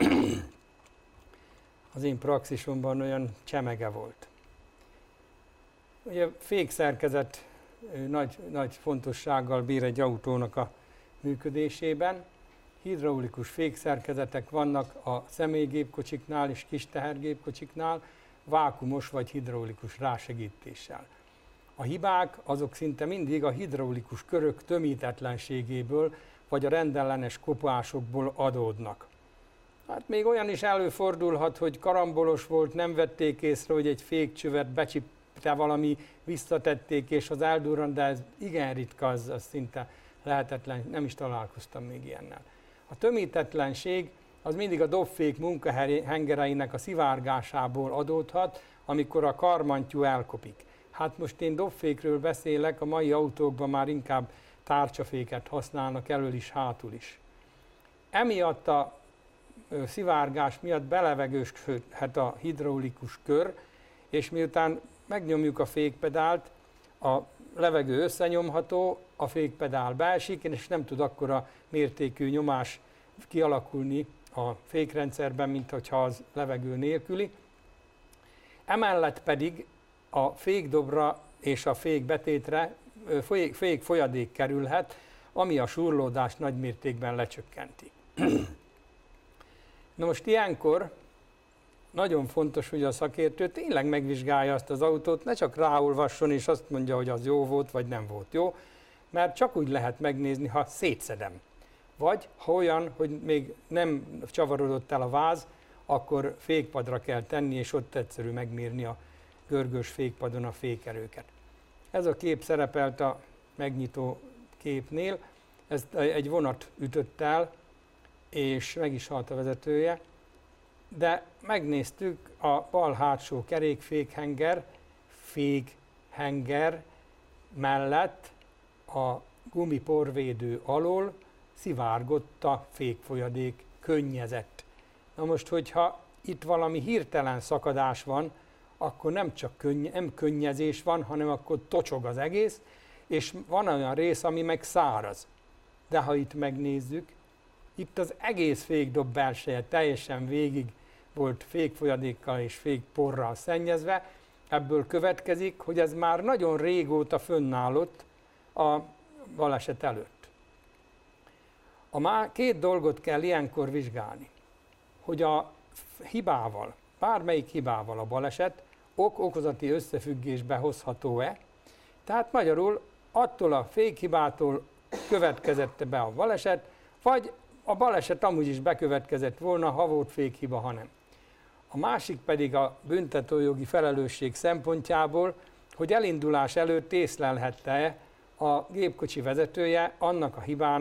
az én praxisomban olyan csemege volt. Ugye fékszerkezet nagy, nagy fontossággal bír egy autónak a működésében. Hidraulikus fékszerkezetek vannak a személygépkocsiknál és kis tehergépkocsiknál, vákumos vagy hidraulikus rásegítéssel. A hibák azok szinte mindig a hidraulikus körök tömítetlenségéből vagy a rendellenes kopásokból adódnak. Hát még olyan is előfordulhat, hogy karambolos volt, nem vették észre, hogy egy fékcsövet becsipte valami, visszatették és az eldurran, de ez igen ritka, az, az szinte lehetetlen, nem is találkoztam még ilyennel. A tömítetlenség az mindig a dobfék munkahengereinek a szivárgásából adódhat, amikor a karmantyú elkopik. Hát most én dobfékről beszélek, a mai autókban már inkább tárcsaféket használnak elől is, hátul is. Emiatt a szivárgás miatt belevegősödhet a hidraulikus kör, és miután megnyomjuk a fékpedált, a levegő összenyomható, a fékpedál beesik, és nem tud akkora mértékű nyomás kialakulni a fékrendszerben, mint hogyha az levegő nélküli. Emellett pedig a fékdobra és a fékbetétre fék folyadék kerülhet, ami a súrlódást nagy mértékben lecsökkenti. Na most ilyenkor nagyon fontos, hogy a szakértő tényleg megvizsgálja azt az autót, ne csak ráolvasson és azt mondja, hogy az jó volt, vagy nem volt jó, mert csak úgy lehet megnézni, ha szétszedem. Vagy ha olyan, hogy még nem csavarodott el a váz, akkor fékpadra kell tenni, és ott egyszerű megmérni a görgős fékpadon a fékerőket. Ez a kép szerepelt a megnyitó képnél, ezt egy vonat ütött el, és meg is halt a vezetője, de megnéztük a bal hátsó kerékfékhenger, fékhenger mellett a gumiporvédő alól szivárgott a fékfolyadék, könnyezett. Na most, hogyha itt valami hirtelen szakadás van, akkor nem csak könny- nem könnyezés van, hanem akkor tocsog az egész, és van olyan rész, ami meg száraz. De ha itt megnézzük, itt az egész fékdob belseje teljesen végig volt fékfolyadékkal és fékporral szennyezve, ebből következik, hogy ez már nagyon régóta fönnállott a baleset előtt. A má két dolgot kell ilyenkor vizsgálni, hogy a hibával, bármelyik hibával a baleset ok-okozati összefüggésbe hozható-e, tehát magyarul attól a fékhibától következett be a baleset, vagy a baleset amúgy is bekövetkezett volna, ha volt fékhiba, ha nem. A másik pedig a büntetőjogi felelősség szempontjából, hogy elindulás előtt észlelhette a gépkocsi vezetője annak a hibának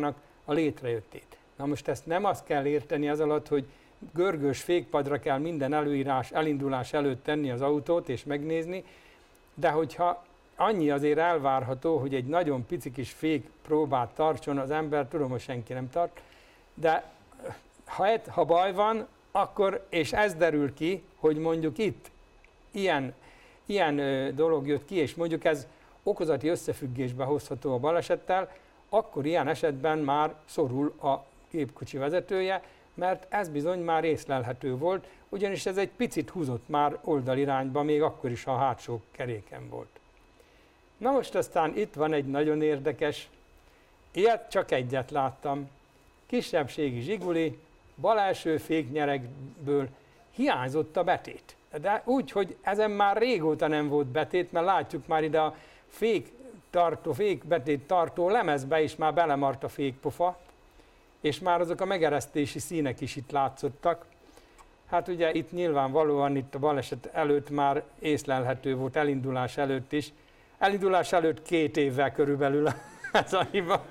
a létrejöttét. Na most ezt nem azt kell érteni az alatt, hogy görgős fékpadra kell minden előírás, elindulás előtt tenni az autót és megnézni, de hogyha annyi azért elvárható, hogy egy nagyon pici kis fék próbát tartson az ember, tudom, hogy senki nem tart, de ha, et, ha baj van, akkor, és ez derül ki, hogy mondjuk itt ilyen, ilyen ö, dolog jött ki, és mondjuk ez okozati összefüggésbe hozható a balesettel, akkor ilyen esetben már szorul a gépkocsi vezetője, mert ez bizony már észlelhető volt, ugyanis ez egy picit húzott már oldalirányba, még akkor is, ha a hátsó keréken volt. Na most aztán itt van egy nagyon érdekes, ilyet csak egyet láttam, kisebbségi zsiguli, bal első féknyerekből hiányzott a betét. De úgy, hogy ezen már régóta nem volt betét, mert látjuk már ide a fék tartó, fékbetét tartó lemezbe is már belemart a fékpofa, és már azok a megeresztési színek is itt látszottak. Hát ugye itt nyilvánvalóan itt a baleset előtt már észlelhető volt, elindulás előtt is. Elindulás előtt két évvel körülbelül ez a hiba.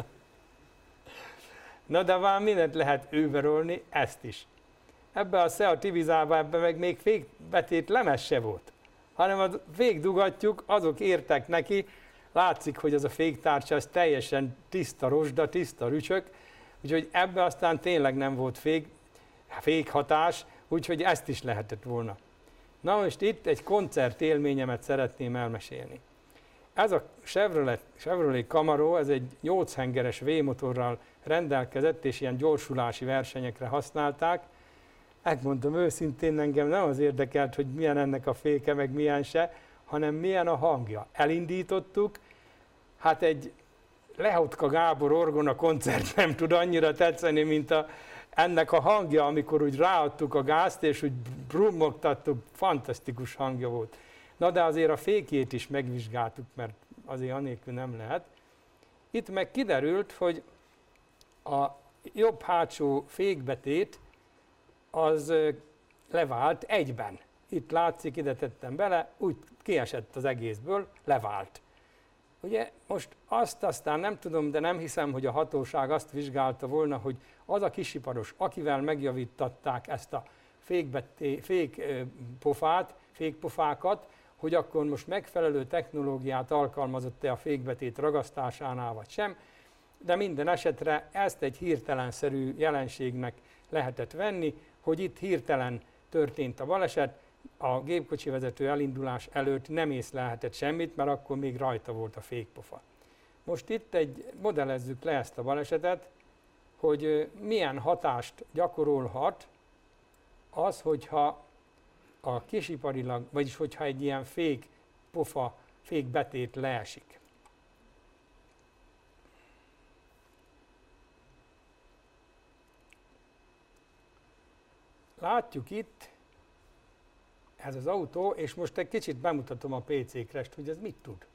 Na de már mindent lehet őberolni, ezt is. Ebbe a Seat Ibizába, ebbe meg még fékbetét lemez se volt, hanem a fékdugattyúk, azok értek neki, látszik, hogy az a féktárcsa az teljesen tiszta rozsda, tiszta rücsök, úgyhogy ebbe aztán tényleg nem volt fék, fékhatás, úgyhogy ezt is lehetett volna. Na most itt egy koncert élményemet szeretném elmesélni. Ez a Chevrolet, Chevrolet Camaro, ez egy nyolc hengeres V-motorral rendelkezett, és ilyen gyorsulási versenyekre használták. Megmondom őszintén, engem nem az érdekelt, hogy milyen ennek a féke, meg milyen se, hanem milyen a hangja. Elindítottuk, hát egy Lehotka Gábor orgona koncert nem tud annyira tetszeni, mint a, ennek a hangja, amikor úgy ráadtuk a gázt, és úgy brummogtattuk, fantasztikus hangja volt. Na de azért a fékjét is megvizsgáltuk, mert azért anélkül nem lehet. Itt meg kiderült, hogy a jobb hátsó fékbetét az levált egyben. Itt látszik, ide tettem bele, úgy kiesett az egészből, levált. Ugye most azt aztán nem tudom, de nem hiszem, hogy a hatóság azt vizsgálta volna, hogy az a kisiparos, akivel megjavítatták ezt a fékbeté, fékpofát, fékpofákat, hogy akkor most megfelelő technológiát alkalmazott-e a fékbetét ragasztásánál, vagy sem, de minden esetre ezt egy hirtelenszerű jelenségnek lehetett venni, hogy itt hirtelen történt a baleset, a gépkocsi vezető elindulás előtt nem észlelhetett semmit, mert akkor még rajta volt a fékpofa. Most itt egy modellezzük le ezt a balesetet, hogy milyen hatást gyakorolhat az, hogyha a kisiparilag, vagyis hogyha egy ilyen fékpofa, fékbetét leesik. Látjuk itt, ez az autó, és most egy kicsit bemutatom a pé cé-krest, hogy ez mit tud.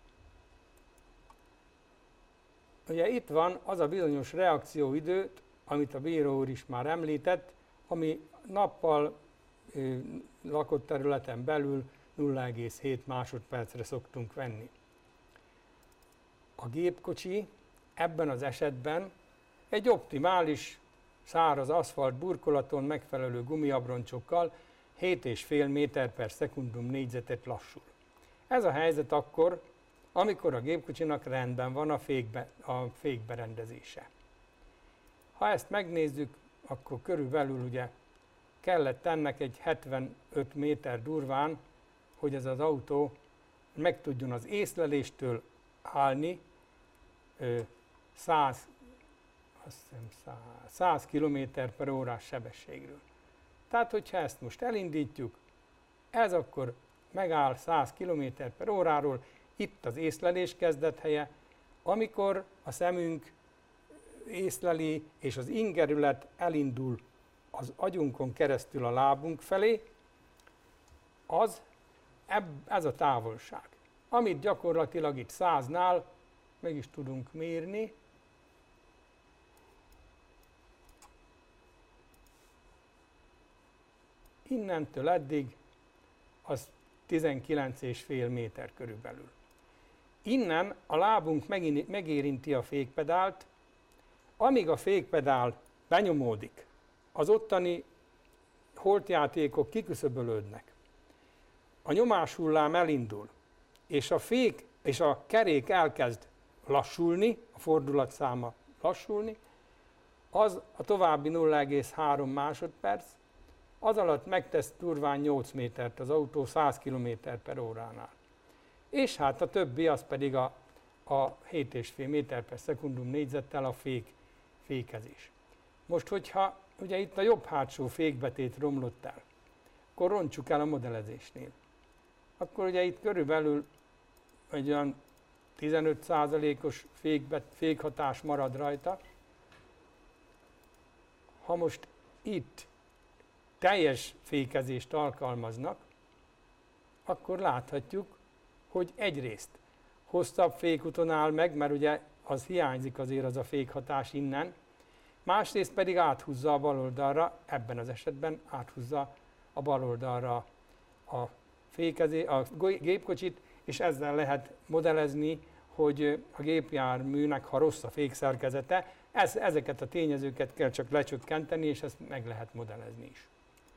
Ugye itt van az a bizonyos reakcióidőt, amit a bíró úr is már említett, ami nappal ö, lakott területen belül nulla egész hét másodpercre szoktunk venni. A gépkocsi ebben az esetben egy optimális száraz aszfalt burkolaton megfelelő gumiabroncsokkal hét egész öt méter per szekundum négyzetet lassul. Ez a helyzet akkor, amikor a gépkocsinak rendben van a, fékbe, a fékberendezése. Ha ezt megnézzük, akkor körülbelül ugye kellett ennek egy hetvenöt méter durván, hogy ez az autó meg tudjon az észleléstől állni száz, azt hiszem száz kilométer per órás sebességről. Tehát, hogyha ezt most elindítjuk, ez akkor megáll száz kilométer per óráról, itt az észlelés kezdethelye, amikor a szemünk észleli, és az ingerület elindul az agyunkon keresztül a lábunk felé, az ez a távolság, amit gyakorlatilag itt száznál meg is tudunk mérni. Innentől eddig az tizenkilenc egész öt méter körülbelül. Innen a lábunk megérinti a fékpedált, amíg a fékpedál benyomódik, az ottani holtjátékok kiküszöbölődnek, a nyomáshullám elindul, és a fék és a kerék elkezd lassulni, a fordulatszáma lassulni, az a további nulla egész három másodperc, az alatt megtesz durván nyolc métert az autó száz kilométer per óránál. És hát a többi az pedig a, a hét egész öt méter per szekundum négyzettel a fék, fékezés. Most, hogyha ugye itt a jobb hátsó fékbetét romlott el, akkor rontsuk el a modellezésnél. Akkor ugye itt körülbelül egy olyan tizenöt százalékos fékbet, fékhatás marad rajta. Ha most itt teljes fékezést alkalmaznak, akkor láthatjuk, hogy egyrészt hosszabb fékuton áll meg, mert ugye az hiányzik azért az a fékhatás innen, másrészt pedig áthúzza a bal oldalra, ebben az esetben áthúzza a bal oldalra a, fékezé, a gépkocsit, és ezzel lehet modellezni, hogy a gépjárműnek, ha rossz a fékszerkezete, ez, ezeket a tényezőket kell csak lecsökkenteni, és ezt meg lehet modellezni is.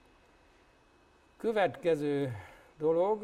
Következő dolog,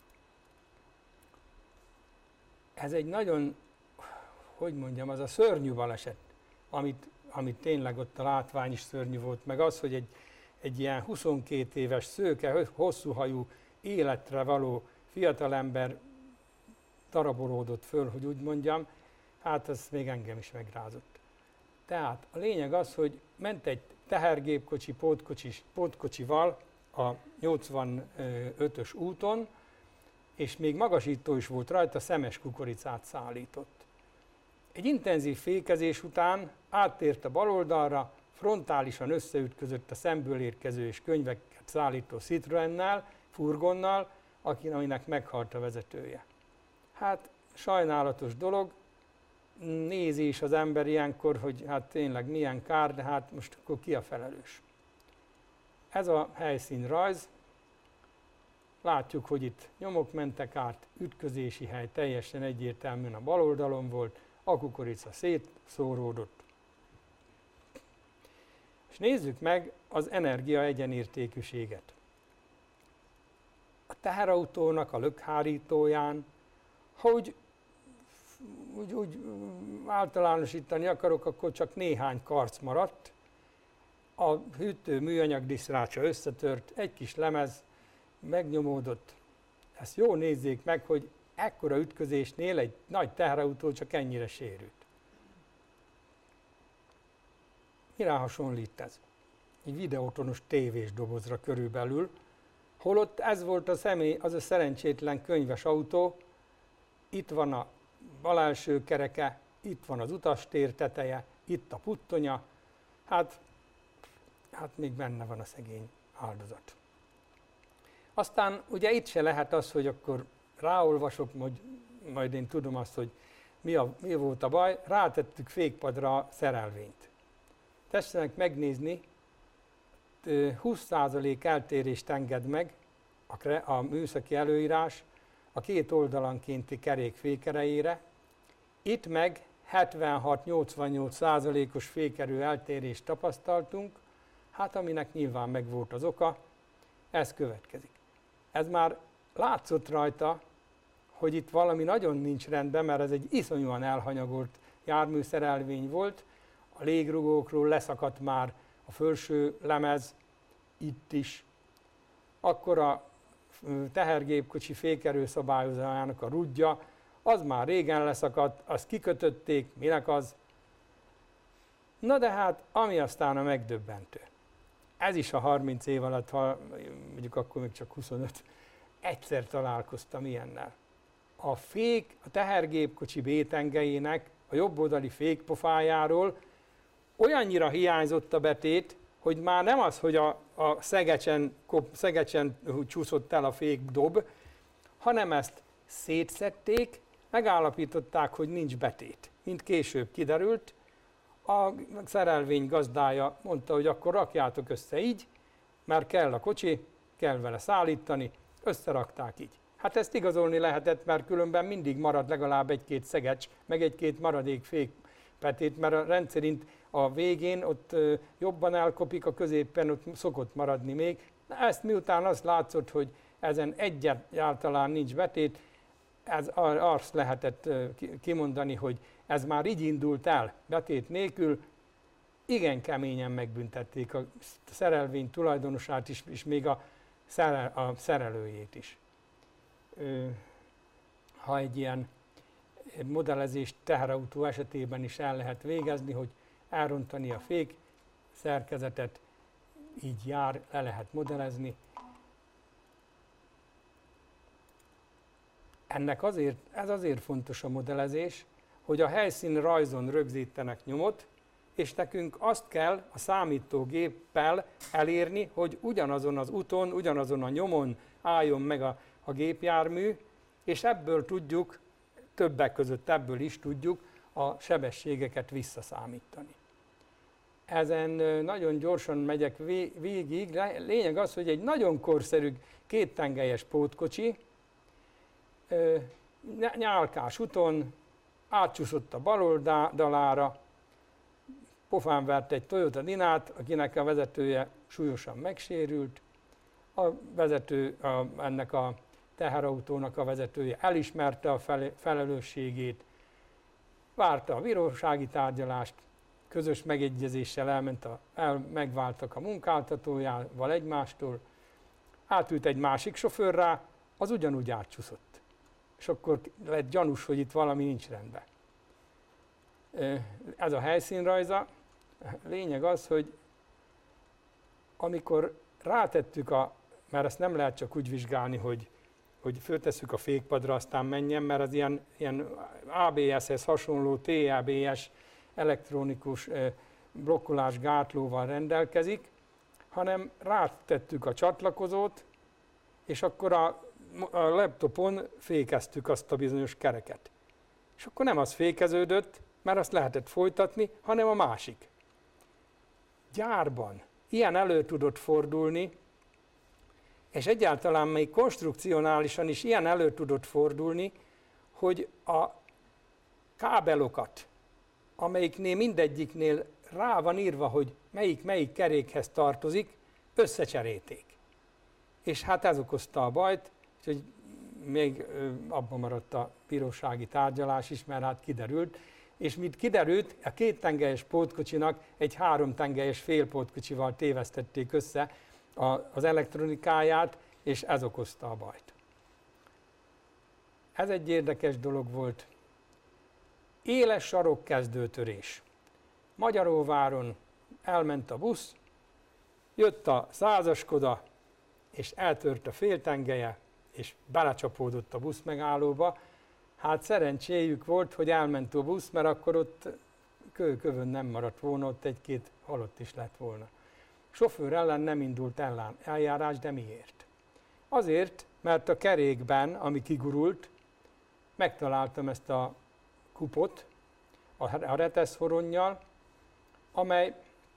ez egy nagyon, hogy mondjam, az a szörnyű baleset, amit, amit tényleg ott a látvány is szörnyű volt, meg az, hogy egy, egy ilyen huszonkét éves szőke, hosszú hajú, életre való fiatalember darabolódott föl, hogy úgy mondjam, hát ez még engem is megrázott. Tehát a lényeg az, hogy ment egy tehergépkocsi, pótkocsis, pótkocsival a nyolcvanötös úton, és még magasító is volt rajta, szemes kukoricát szállított. Egy intenzív fékezés után áttért a bal oldalra, frontálisan összeütközött a szemből érkező és könyveket szállító Citroennel, furgonnal, akinek meghalt a vezetője. Hát sajnálatos dolog, nézi is az ember ilyenkor, hogy hát tényleg milyen kár, de hát most akkor ki a felelős. Ez a helyszínrajz, látjuk, hogy itt nyomok mentek át, ütközési hely teljesen egyértelműen a bal oldalon volt, a kukorica szétszóródott. És nézzük meg az energia egyenértékűséget. A teherautónak a lökhárítóján, ha úgy, úgy, úgy általánosítani akarok, akkor csak néhány karc maradt. A hűtő műanyag diszrácsa összetört, egy kis lemez megnyomódott. Ezt jól nézzék meg, hogy ekkora ütközésnél egy nagy teherautó csak ennyire sérült. Mire hasonlít ez? Egy videótonos tévés dobozra körülbelül, holott ez volt a személy, az a szerencsétlen könyves autó, itt van a bal első kereke, itt van az utastér teteje, itt a puttonya, hát, hát még benne van a szegény áldozat. Aztán ugye itt se lehet az, hogy akkor ráolvasok, majd, majd én tudom azt, hogy mi, a, mi volt a baj, rátettük fékpadra a szerelvényt. Tessenek megnézni, húsz százalék eltérést enged meg a, a műszaki előírás a két oldalankénti kerék fékerejére, itt meg hetvenhat-nyolcvannyolc százalékos fékerő eltérést tapasztaltunk, hát aminek nyilván megvolt az oka, ez következik. Ez már látszott rajta, hogy itt valami nagyon nincs rendben, mert ez egy iszonyúan elhanyagolt járműszerelvény volt, a légrugókról leszakadt már a felső lemez, itt is. Akkor a tehergépkocsi fékerőszabályozójának a rudja, az már régen leszakadt, azt kikötötték, minek az? Na de hát, ami aztán a megdöbbentő. Ez is a harminc év alatt, ha mondjuk akkor még csak huszonöt, egyszer találkoztam ilyennel. A fék, a tehergépkocsi bétengelyének a jobboldali fékpofájáról olyannyira hiányzott a betét, hogy már nem az, hogy a, a szegecsen, szegecsen csúszott el a fékdob, hanem ezt szétszedték, megállapították, hogy nincs betét. Mint később kiderült, a szerelvény gazdája mondta, hogy akkor rakjátok össze így, mert kell a kocsi, kell vele szállítani, összerakták így. Hát ezt igazolni lehetett, mert különben mindig marad legalább egy-két szegecs, meg egy-két maradék fékpetét, mert a rendszerint a végén ott jobban elkopik, a középen ott szokott maradni még. Ezt miután azt látszott, hogy ezen egyáltalán nincs betét, ez azt lehetett kimondani, hogy ez már így indult el, betét nélkül, igen keményen megbüntették a szerelvény tulajdonosát is, és még a, szerel, a szerelőjét is. Ha egy ilyen modellezést teherautó esetében is el lehet végezni, hogy elrontani a fék szerkezetet, így jár, le lehet modellezni. Ennek azért, ez azért fontos a modellezés, hogy a helyszín rajzon rögzítenek nyomot, és nekünk azt kell a számítógéppel elérni, hogy ugyanazon az úton, ugyanazon a nyomon álljon meg a, a gépjármű, és ebből tudjuk, többek között ebből is tudjuk a sebességeket visszaszámítani. Ezen nagyon gyorsan megyek végig, lényeg az, hogy egy nagyon korszerű kéttengelyes pótkocsi, nyálkás úton átcsúszott a bal oldalára, pofán vert egy Toyota Dinát, akinek a vezetője súlyosan megsérült. A vezető, a, ennek a teherautónak a vezetője elismerte a felelősségét, várta a bírósági tárgyalást, közös megegyezéssel elment a, el, megváltak a munkáltatójával egymástól, átült egy másik sofőrrá, az ugyanúgy átcsúszott. És akkor lett gyanús, hogy itt valami nincs rendben. Ez a helyszínrajza. Lényeg az, hogy amikor rátettük a, mert ezt nem lehet csak úgy vizsgálni, hogy, hogy föltesszük a fékpadra, aztán menjen, mert az ilyen, ilyen á bé es-hez hasonló té á bé es elektronikus blokkolás gátlóval rendelkezik, hanem rátettük a csatlakozót, és akkor a, a laptopon fékeztük azt a bizonyos kereket. És akkor nem az fékeződött, mert azt lehetett folytatni, hanem a másik. Gyárban ilyen elő tudott fordulni, és egyáltalán még konstrukcionálisan is ilyen elő tudott fordulni, hogy a kábelokat, amelyiknél mindegyiknél rá van írva, hogy melyik melyik kerékhez tartozik, összecserélték. És hát ez okozta a bajt, úgyhogy még abban maradt a bírósági tárgyalás is, mert hát kiderült, és mint kiderült, a kéttengelyes pótkocsinak egy háromtengelyes félpótkocsival tévesztették össze az elektronikáját, és ez okozta a bajt. Ez egy érdekes dolog volt. Éles sarokkezdőtörés. Magyaróváron elment a busz, jött a százas Skoda, és eltört a féltengelye, és belecsapódott a busz megállóba. Hát szerencséjük volt, hogy elment a busz, mert akkor ott kő-kövön nem maradt volna, ott egy-két halott is lett volna. A sofőr ellen nem indult eljárás, de miért? Azért, mert a kerékben, ami kigurult, megtaláltam ezt a kupot, a reteszhoronnyal, amely,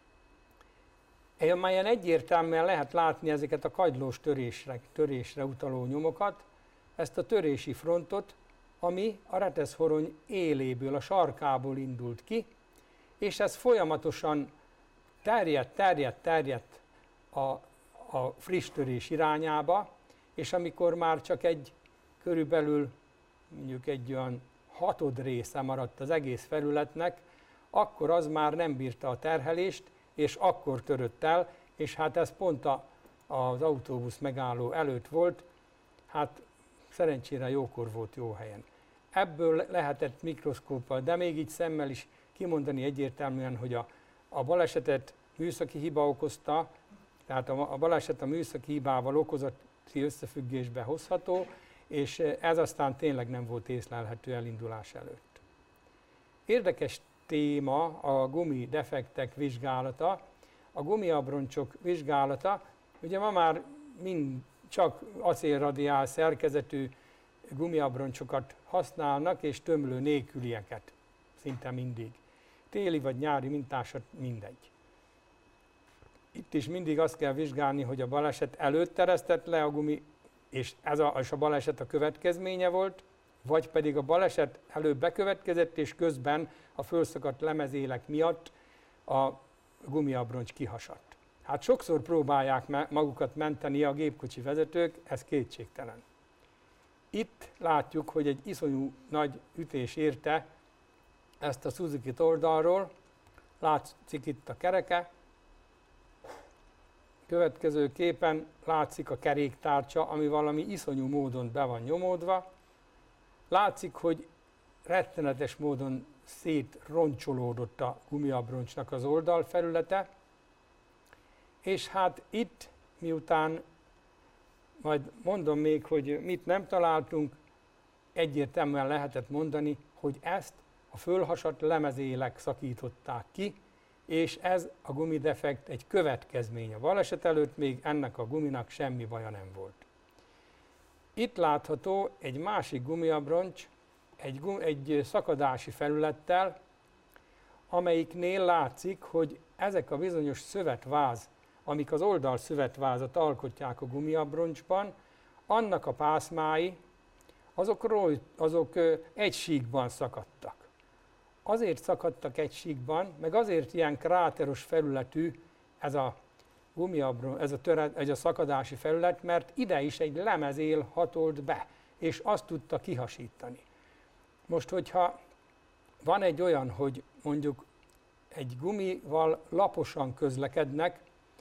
amelyen egyértelműen lehet látni ezeket a kagylós törésre, törésre utaló nyomokat, ezt a törési frontot, ami a reteszhorony éléből, a sarkából indult ki, és ez folyamatosan terjedt, terjedt, terjedt a, a friss törés irányába, és amikor már csak egy körülbelül mondjuk egy olyan hatod része maradt az egész felületnek, akkor az már nem bírta a terhelést, és akkor törött el, és hát ez pont a, az autóbusz megálló előtt volt, hát szerencsére jókor volt jó helyen. Ebből lehetett mikroszkóppal, de még így szemmel is kimondani egyértelműen, hogy a, a balesetet műszaki hiba okozta, tehát a, a baleset a műszaki hibával okozati összefüggésbe hozható, és ez aztán tényleg nem volt észlelhető elindulás előtt. Érdekes téma a gumidefektek vizsgálata, a gumiabroncsok vizsgálata. Ugye ma már mind csak acélradiál szerkezetű gumiabroncsokat használnak, és tömlő nélkülieket szinte mindig. Téli vagy nyári mintásat mindegy. Itt is mindig azt kell vizsgálni, hogy a baleset előtt eresztett le a gumi, és ez a, és a baleset a következménye volt, vagy pedig a baleset előbb bekövetkezett, és közben a fölszakadt lemezélek miatt a gumiabroncs kihasadt. Hát sokszor próbálják magukat menteni a gépkocsi vezetők, ez kétségtelen. Itt látjuk, hogy egy iszonyú nagy ütés érte ezt a Suzuki-t oldalról, látszik itt a kereke, következő képen látszik a keréktárcsa, ami valami iszonyú módon be van nyomódva. Látszik, hogy rettenetes módon szétroncsolódott a gumiabroncsnak az oldalfelülete, és hát itt, miután, majd mondom még, hogy mit nem találtunk, egyértelműen lehetett mondani, hogy ezt a fölhasadt lemezélek szakították ki, és ez a gumidefekt egy következmény. A baleset előtt még ennek a guminak semmi baja nem volt. Itt látható egy másik gumiabroncs, egy, gum, egy szakadási felülettel, amelyiknél látszik, hogy ezek a bizonyos szövetváz, amik az oldal szövetvázat alkotják a gumiabroncsban, annak a pászmái, azok, azok egy síkban szakadtak. Azért szakadtak egy síkban, meg azért ilyen kráteros felületű ez a gumiabroncs, ez a, töre, ez a szakadási felület, mert ide is egy lemezél hatolt be, és azt tudta kihasítani. Most, hogyha van egy olyan, hogy mondjuk egy gumival laposan közlekednek,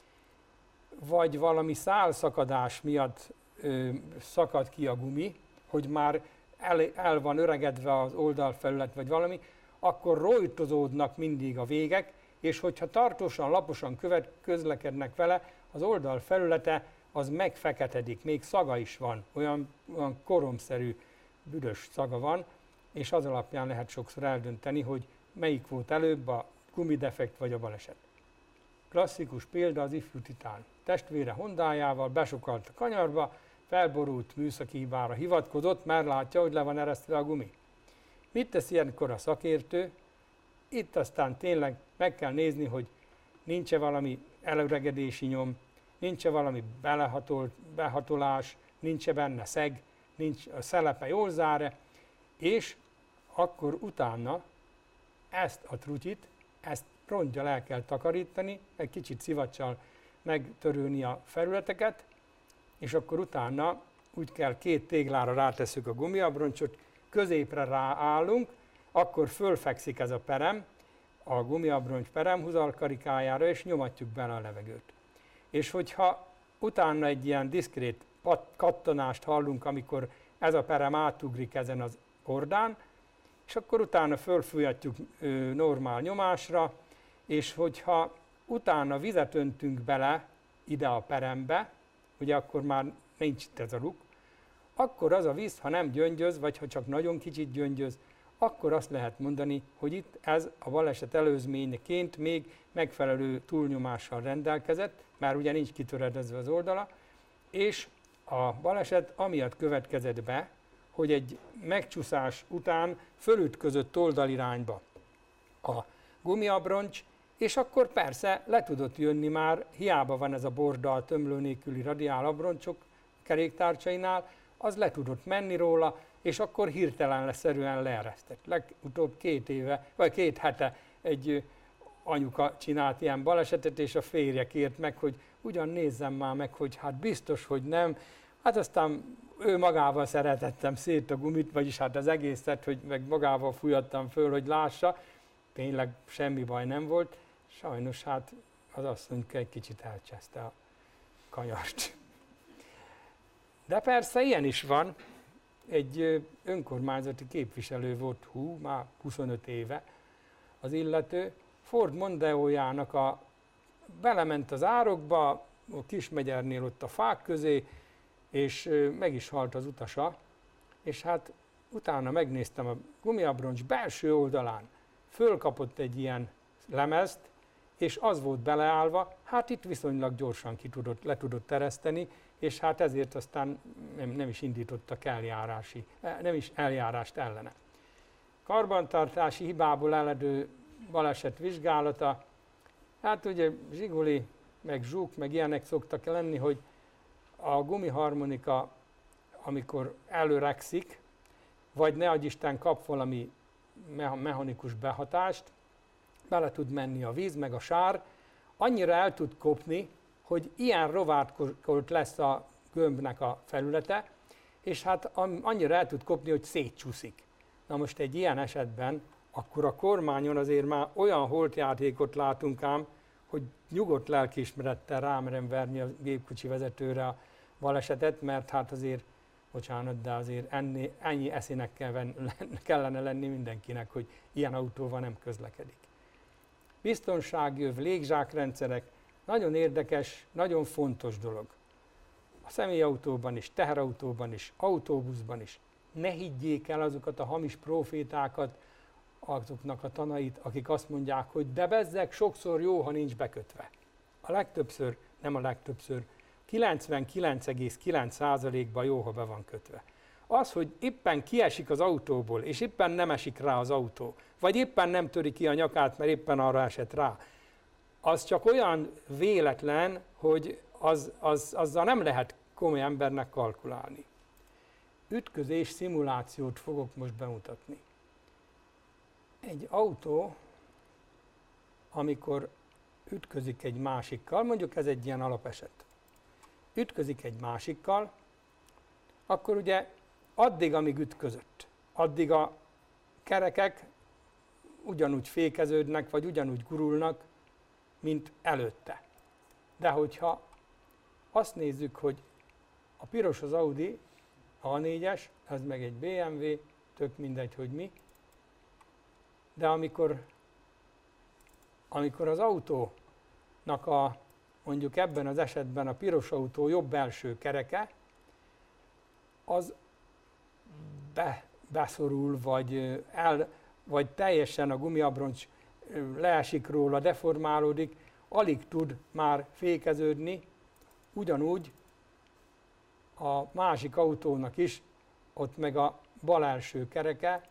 vagy valami szálszakadás miatt ö, szakad ki a gumi, hogy már el, el van öregedve az oldalfelület, vagy valami, akkor rojtozódnak mindig a végek, és hogyha tartósan, laposan követ, közlekednek vele, az oldal felülete az megfeketedik, még szaga is van, olyan, olyan koromszerű, büdös szaga van, és az alapján lehet sokszor eldönteni, hogy melyik volt előbb, a gumidefekt vagy a baleset. Klasszikus példa az ifjú titán. Testvére Hondájával besokalt a kanyarba, felborult műszaki hibára hivatkozott, mert látja, hogy le van eresztve a gumi. Mit tesz ilyenkor a szakértő? Itt aztán tényleg meg kell nézni, hogy nincs-e valami elöregedési nyom, nincs-e valami belehatolt, behatolás, nincs-e benne szeg, nincs a szelepe jól zár-e, és akkor utána ezt a trutyit, ezt rongyal el kell takarítani, egy kicsit szivacsal megtörölni a felületeket, és akkor utána úgy kell, két téglára rátesszük a gumiabroncsot, középre ráállunk, akkor fölfekszik ez a perem, a gumiabroncs peremhúzalkarikájára, és nyomatjuk bele a levegőt. És hogyha utána egy ilyen diszkrét kattanást hallunk, amikor ez a perem átugrik ezen az ordán, és akkor utána fölfújatjuk normál nyomásra, és hogyha utána vizet öntünk bele ide a perembe, ugye akkor már nincs itt ez a luk, akkor az a víz, ha nem gyöngyöz, vagy ha csak nagyon kicsit gyöngyöz, akkor azt lehet mondani, hogy itt ez a baleset előzményeként még megfelelő túlnyomással rendelkezett, már ugye nincs kitöredezve az oldala, és a baleset amiatt következett be, hogy egy megcsúszás után fölütközött oldalirányba a gumiabroncs, és akkor persze le tudott jönni már, hiába van ez a borda a tömlő nélküli radiálabroncsok keréktárcsainál, az le tudott menni róla, és akkor hirtelen szerűen leeresztett. Legutóbb két éve, vagy két hete egy anyuka csinált ilyen balesetet, és a férje kért meg, hogy ugyan nézzem már meg, hogy hát biztos, hogy nem. Hát aztán ő magával szeretettem szét a gumit, vagyis hát az egészet, hogy meg magával fújattam föl, hogy lássa. Tényleg semmi baj nem volt. Sajnos hát az asszonyka egy kicsit elcseszte a kanyart. De persze ilyen is van. Egy önkormányzati képviselő volt, hú, már huszonöt éve az illető. Ford Mondeójának a belement az árokba, a Kismegyernél ott a fák közé, és meg is halt az utasa, és hát utána megnéztem a gumiabroncs belső oldalán, fölkapott egy ilyen lemezt, és az volt beleállva, hát itt viszonylag gyorsan ki tudott, le tudott ereszteni, és hát ezért aztán nem, nem is indítottak eljárási, nem is eljárást ellene. Karbantartási hibából eledő baleset vizsgálata, hát ugye zsiguli, meg zsúk, meg ilyenek szoktak lenni, hogy a gumiharmonika, amikor előrekszik, vagy ne adj Isten kap valami mechanikus behatást, bele tud menni a víz, meg a sár, annyira el tud kopni, hogy ilyen rovátkolt lesz a gömbnek a felülete, és hát annyira el tud kopni, hogy szétcsúszik. Na most egy ilyen esetben, akkor a kormányon azért már olyan holtjátékot látunk ám, hogy nyugodt lelkiismerettel rámerem verni a gépkocsi vezetőre a balesetet, mert hát azért, bocsánat, de azért enni, ennyi eszének kellene lenni mindenkinek, hogy ilyen autóval nem közlekedik. Biztonságjöv, légzsákrendszerek, nagyon érdekes, nagyon fontos dolog. A személyautóban is, teherautóban is, autóbuszban is. Ne higgyék el azokat a hamis profétákat, azoknak a tanait, akik azt mondják, hogy de bezzeg, sokszor jó, ha nincs bekötve. A legtöbbször, nem a legtöbbször, kilencvenkilenc egész kilenc százalékban jó, ha be van kötve. Az, hogy éppen kiesik az autóból, és éppen nem esik rá az autó, vagy éppen nem töri ki a nyakát, mert éppen arra esett rá, az csak olyan véletlen, hogy az, az, azzal nem lehet komoly embernek kalkulálni. Ütközés szimulációt fogok most bemutatni. Egy autó, amikor ütközik egy másikkal, mondjuk ez egy ilyen alapeset, ütközik egy másikkal, akkor ugye addig, amíg ütközött, addig a kerekek ugyanúgy fékeződnek, vagy ugyanúgy gurulnak, mint előtte. De hogyha azt nézzük, hogy a piros az Audi á négyes, ez meg egy bé em vé, tök mindegy, hogy mi, de amikor, amikor az autónak a, mondjuk ebben az esetben a piros autó jobb belső kereke, az be, beszorul, vagy, el, vagy teljesen a gumiabroncs leesik róla, deformálódik, alig tud már fékeződni, ugyanúgy a másik autónak is, ott meg a bal első kereke,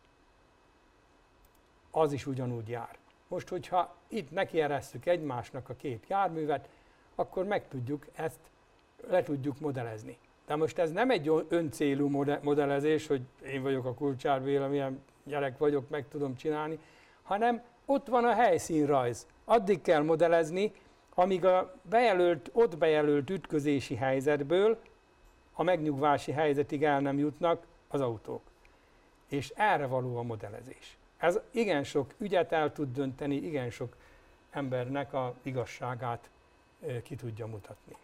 az is ugyanúgy jár. Most, hogyha itt nekieresszük egymásnak a két járművet, akkor meg tudjuk ezt, le tudjuk modellezni. De most ez nem egy öncélú modellezés, hogy én vagyok a Kulcsár Béla, milyen gyerek vagyok, meg tudom csinálni, hanem ott van a helyszínrajz. Addig kell modellezni, amíg a bejelölt, ott bejelölt ütközési helyzetből a megnyugvási helyzetig el nem jutnak az autók. És erre való a modellezés. Ez igen sok ügyet el tud dönteni, igen sok embernek az igazságát ki tudja mutatni.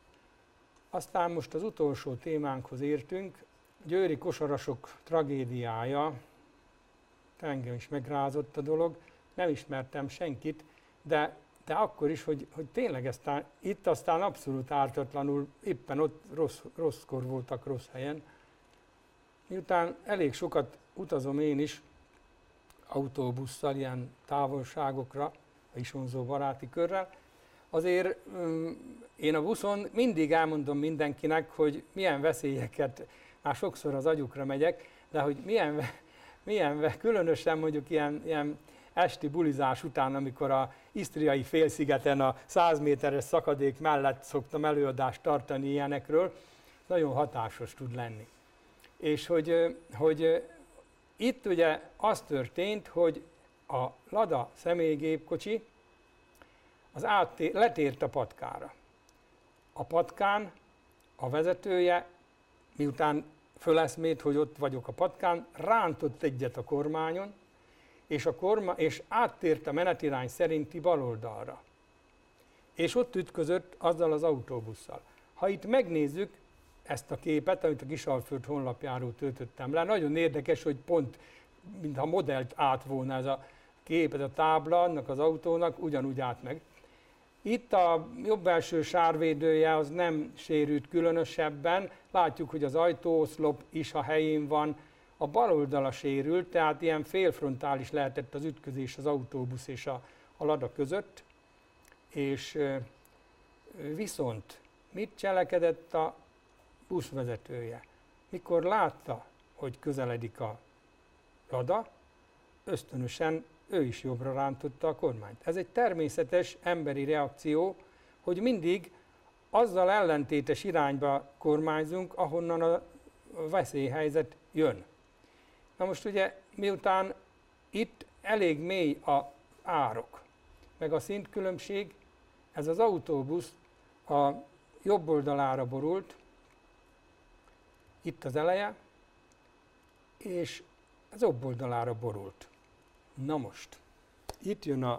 Aztán most az utolsó témánkhoz értünk, győri kosarasok tragédiája, engem is megrázott a dolog, nem ismertem senkit, de, de akkor is, hogy, hogy tényleg aztán, itt aztán abszolút ártatlanul, éppen ott rossz, rosszkor voltak, rossz helyen. Miután elég sokat utazom én is autóbusszal, ilyen távolságokra, a Isonzó baráti körrel, azért um, én a buszon mindig elmondom mindenkinek, hogy milyen veszélyeket, már sokszor az agyukra megyek, de hogy milyen, milyen különösen mondjuk ilyen, ilyen esti bulizás után, amikor a isztriai félszigeten a száz méteres szakadék mellett szoktam előadást tartani ilyenekről, nagyon hatásos tud lenni. És hogy, hogy itt ugye az történt, hogy a Lada személygépkocsi az átté- letért a patkára. A patkán a vezetője, miután föleszmét, hogy ott vagyok a patkán, rántott egyet a kormányon, és, a korma- és áttért a menetirány szerinti baloldalra. És ott ütközött azzal az autóbusszal. Ha itt megnézzük ezt a képet, amit a Kisalföld honlapjáról töltöttem le, nagyon érdekes, hogy pont, mintha modellt át volna ez a kép, ez a tábla annak az autónak, ugyanúgy át meg. Itt a jobb belső sárvédője az nem sérült különösebben, látjuk, hogy az ajtóoszlop is a helyén van, a bal oldala sérült, tehát ilyen félfrontális lehetett az ütközés az autóbusz és a, a Lada között. És viszont mit cselekedett a buszvezetője? Mikor látta, hogy közeledik a Lada, ösztönösen ő is jobbra rántotta a kormányt. Ez egy természetes emberi reakció, hogy mindig azzal ellentétes irányba kormányzunk, ahonnan a veszélyhelyzet jön. Na most ugye, miután itt elég mély a árok, meg a szintkülönbség, ez az autóbusz a jobb oldalára borult, itt az eleje, és az jobb oldalára borult. Na most, itt jön a,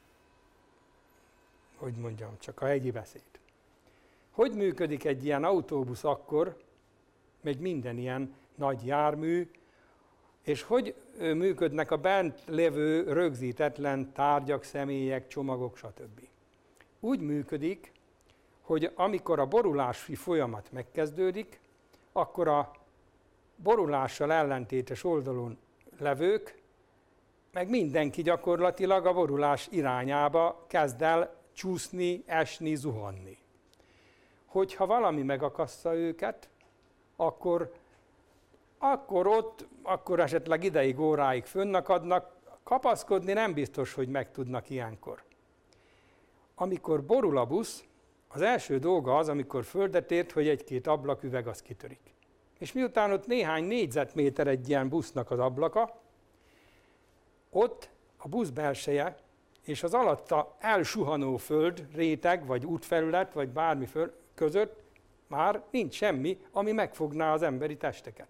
hogy mondjam, csak a hegyi beszéd. Hogy működik egy ilyen autóbusz akkor, meg minden ilyen nagy jármű, és hogy működnek a bent lévő rögzítetlen tárgyak, személyek, csomagok, stb. Úgy működik, hogy amikor a borulási folyamat megkezdődik, akkor a borulással ellentétes oldalon levők, meg mindenki gyakorlatilag a borulás irányába kezd el csúszni, esni, zuhanni. Hogyha valami megakassza őket, akkor, akkor ott, akkor esetleg ideig, óráig fönnakadnak, kapaszkodni nem biztos, hogy meg tudnak ilyenkor. Amikor borul a busz, az első dolga az, amikor földet ért, hogy egy-két ablaküveg az kitörik. És miután ott néhány négyzetméter egy ilyen busznak az ablaka, ott a busz belseje és az alatta elsuhanó föld, réteg, vagy útfelület, vagy bármi föld között már nincs semmi, ami megfogná az emberi testeket.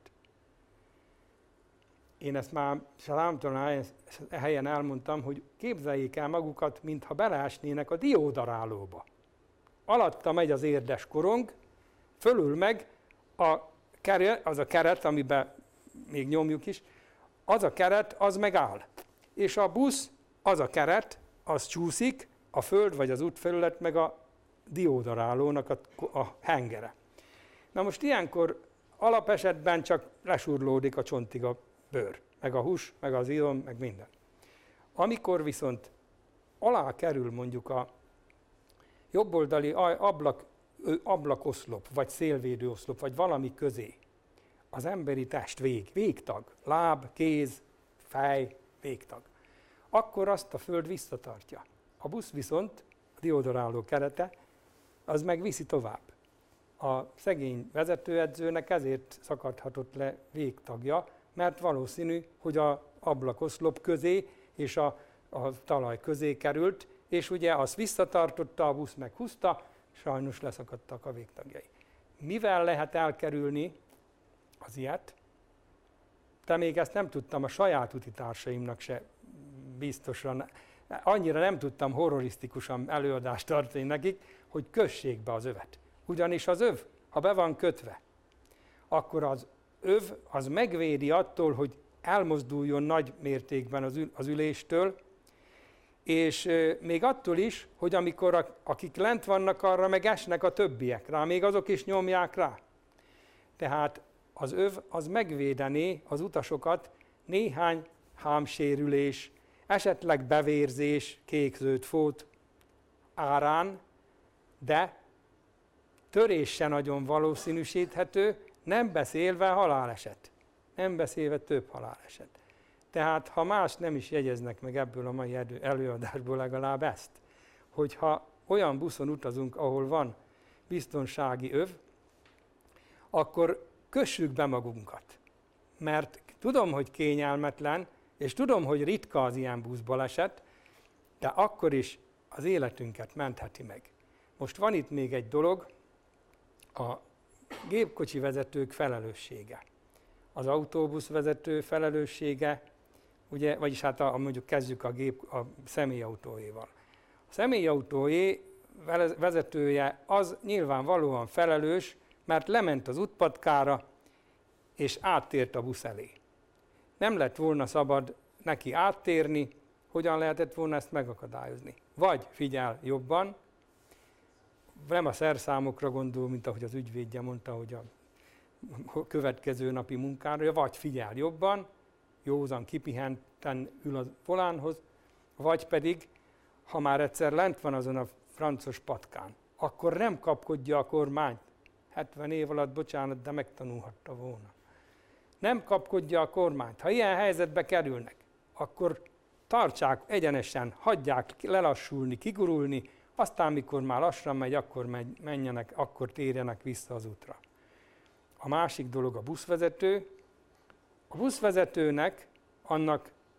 Én ezt már számtalan helyen elmondtam, hogy képzeljék el magukat, mintha beleesnének a diódarálóba. Alatta megy az érdes korong, fölül meg a keret, az a keret, amiben még nyomjuk is, az a keret, az megáll. És a busz, az a keret, az csúszik, a föld vagy az útfelület meg a diódarálónak a, a hengere. Na most ilyenkor alapesetben csak lesurlódik a csontig a bőr, meg a hús, meg az izom, meg minden. Amikor viszont alá kerül mondjuk a jobboldali ablak, ablakoszlop, vagy szélvédőoszlop, vagy valami közé, az emberi test vég, végtag, láb, kéz, fej, végtag, akkor azt a föld visszatartja. A busz viszont, a diódaráló kerete, az meg viszi tovább. A szegény vezetőedzőnek ezért szakadhatott le végtagja, mert valószínű, hogy az ablakoszlop közé és a, a talaj közé került, és ugye azt visszatartotta, a busz meghúzta, sajnos leszakadtak a végtagjai. Mivel lehet elkerülni az ilyet? De még ezt nem tudtam a saját utitársaimnak se biztosan, annyira nem tudtam horrorisztikusan előadást tartani nekik, hogy kössék be az övet. Ugyanis az öv, ha be van kötve, akkor az öv az megvédi attól, hogy elmozduljon nagy mértékben az, ül, az üléstől, és még attól is, hogy amikor a, akik lent vannak, arra meg esnek a többiek rá, még azok is nyomják rá. Tehát az öv az megvédené az utasokat néhány hámsérülés, esetleg bevérzés, kék-zöld fót árán, de törés se nagyon valószínűsíthető, nem beszélve haláleset. Nem beszélve több haláleset. Tehát ha más nem is jegyeznek meg ebből a mai előadásból legalább ezt, hogyha olyan buszon utazunk, ahol van biztonsági öv, akkor kössük be magunkat. Mert tudom, hogy kényelmetlen, és tudom, hogy ritka az ilyen buszbaleset, de akkor is az életünket mentheti meg. Most van itt még egy dolog, a gépkocsi vezetők felelőssége. Az autóbuszvezető felelőssége, ugye, vagyis hát a, mondjuk kezdjük a, gép, a személyautóéval. A személyautóé vezetője az nyilvánvalóan felelős, mert lement az útpatkára, és áttért a busz elé. Nem lett volna szabad neki áttérni, hogyan lehetett volna ezt megakadályozni. Vagy figyel jobban, nem a szerszámokra gondol, mint ahogy az ügyvédje mondta, hogy a következő napi munkára, vagy figyel jobban, józan kipihenten ül a volánhoz, vagy pedig, ha már egyszer lent van azon a francos patkán, akkor nem kapkodja a kormányt. hetven év alatt, bocsánat, de megtanulhatta volna. Nem kapkodja a kormányt. Ha ilyen helyzetbe kerülnek, akkor tartsák egyenesen, hagyják lelassulni, kigurulni, aztán mikor már lassan megy, akkor megy, menjenek, akkor térjenek vissza az útra. A másik dolog a buszvezető. A buszvezetőnek annak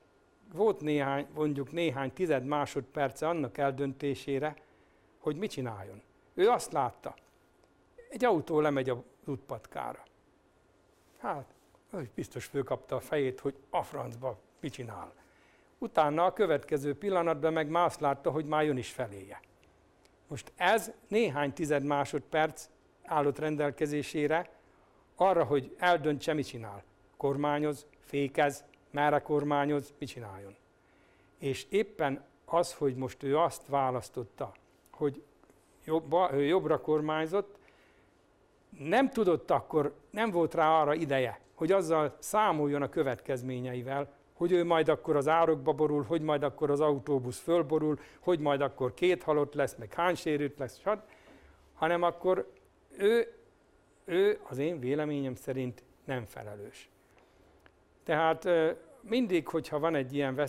volt néhány, mondjuk néhány tized másodperce annak eldöntésére, hogy mit csináljon. Ő azt látta, egy autó lemegy az útpatkára. Hát, ő biztos fölkapta a fejét, hogy a francba mit csinál. Utána a következő pillanatban meg már azt látta, hogy már jön is feléje. Most ez néhány tized másodperc állott rendelkezésére arra, hogy eldöntse, mit csinál. Kormányoz, fékez, merre kormányoz, mit csináljon. És éppen az, hogy most ő azt választotta, hogy jobba, ő jobbra kormányzott, nem tudott akkor, nem volt rá arra ideje, hogy azzal számoljon a következményeivel, hogy ő majd akkor az árokba borul, hogy majd akkor az autóbusz fölborul, hogy majd akkor két halott lesz, meg hány sérült lesz, stb. Hanem akkor ő, ő az én véleményem szerint nem felelős. Tehát mindig, hogyha van egy ilyen